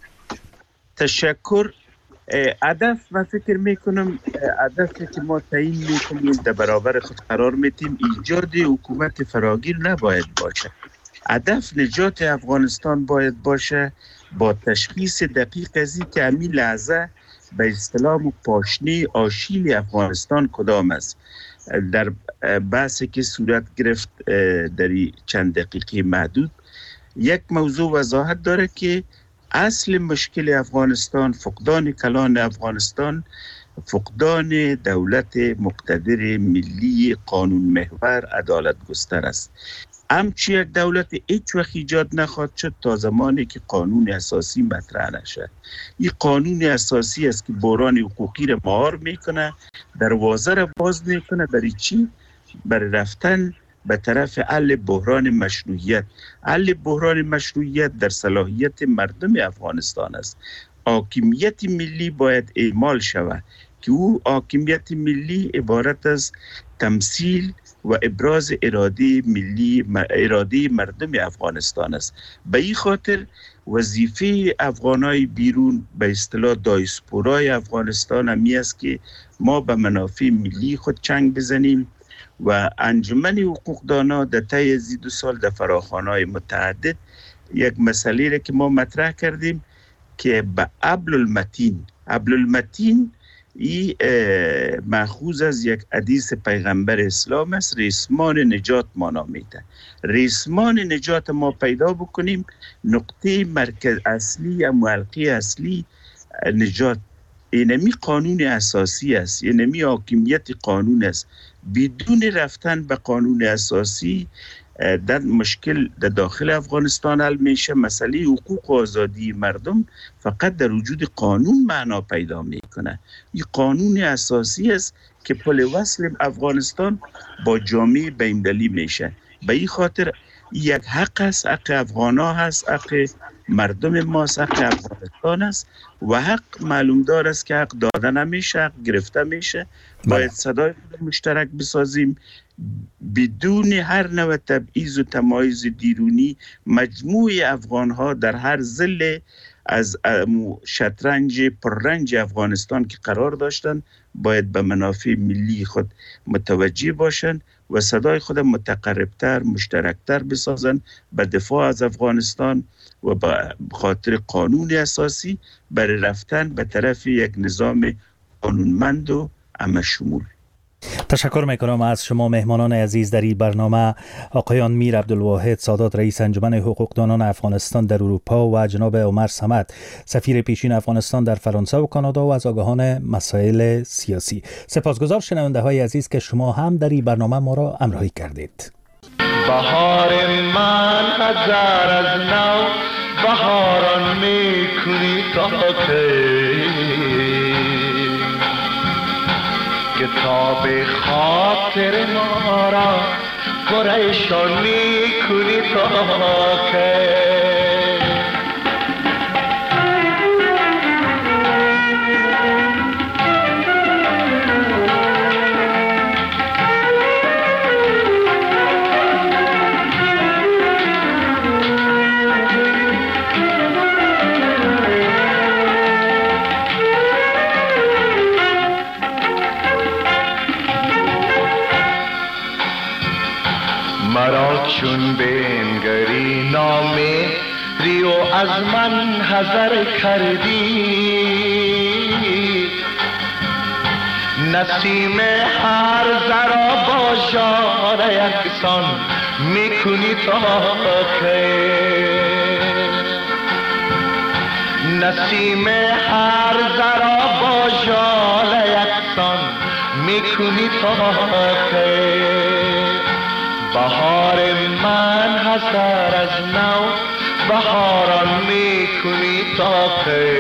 تشکر. هدف من فکر میکنم هدفی که ما تعیین میکنیم در برابر خود قرار میتیم ایجاد حکومت فراگیر نباید باشه. هدف نجات افغانستان باید باشه با تشخیص دقیق از این که همین لحظه به اصطلاح پاشنه آشیل افغانستان کدام است. در بحثی که صورت گرفت در چند دقیقه محدود، یک موضوع وضاحت داره که اصل مشکل افغانستان فقدان کلان افغانستان، فقدان دولت مقتدر ملی قانون محور عدالت گستر است. همچی یک دولت هیچ وقت ایجاد نخواهد شد تا زمانی که قانون اساسی مطرح نشد. این قانون اساسی است که بحران حقوقی را مهار میکنه، دروازه را باز میکنه برای چی؟ برای رفتن به طرف حل بحران مشروعیت. حل بحران مشروعیت در صلاحیت مردم افغانستان است. حاکمیت ملی باید اعمال شود که او حاکمیت ملی عبارت از تمثیل و ابراز اراده ملی، اراده مردم افغانستان است. به این خاطر وظیفه افغانای بیرون به اصطلاح دایسپورای افغانستان همی است که ما به منافع ملی خود چنگ بزنیم و انجمن حقوقدانا در طی از دو سال در فراخوان‌های متعدد یک مسئله را که ما مطرح کردیم که به حبل المتین حبل المتین این مأخوذ از یک حدیث پیغمبر اسلام است، ریسمان نجات ما نامیده. ریسمان نجات ما پیدا بکنیم، نقطه مرکز اصلی یا حلقه اصلی نجات اینمی قانون اساسی است، اینمی حاکمیت قانون است. بدون رفتن به قانون اساسی در مشکل در داخل افغانستان حل میشه. مسئله حقوق و آزادی مردم فقط در وجود قانون معنا پیدا میکنه. این قانون اساسی است که پل وصل افغانستان با جامعه بین‌المللی میشه. به این خاطر یک حق است، حق افغانا هست، حق مردم ما، حق افغانستان است و حق معلوم دار است که حق داده نمیشه، حق گرفته میشه. باید صدای خود مشترک بسازیم بدون هر نوع تبعیض و تمایز دیرونی. مجموع افغان ها در هر ظل از شطرنج پررنج افغانستان که قرار داشتن باید به منافع ملی خود متوجه باشند و صدای خود متقربتر، مشترکتر بسازند به دفاع از افغانستان و به خاطر قانون اساسی برای رفتن به طرف یک نظام قانونمند و همه شمول. تشکر میکنم از شما مهمانان عزیز در این برنامه، آقایان میر عبدالواحد سادات رئیس انجمن حقوقدانان افغانستان در اروپا و جناب عمر صمد سفیر پیشین افغانستان در فرانسه و کانادا و از آگاهان مسائل سیاسی. سپاسگزار شنونده های عزیز که شما هم در این برنامه ما را همراهی کردید. بهار من هزار از نو بهاران میکنی تا کتاب خاطر ما را پریشان میکنی تا که مرا چون بنگری نامه ریو از من حذر کردی، نسیم هر ذرا با ژاله یکسان میکنی تا که نسیم هر ذرا با ژاله یکسان میکنی تا که بهار من هزار از نو بهاران میکنی تا که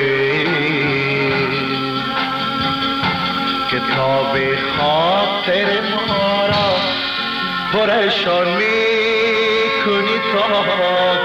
کتاب خاطر ما را پریشان میکنی تا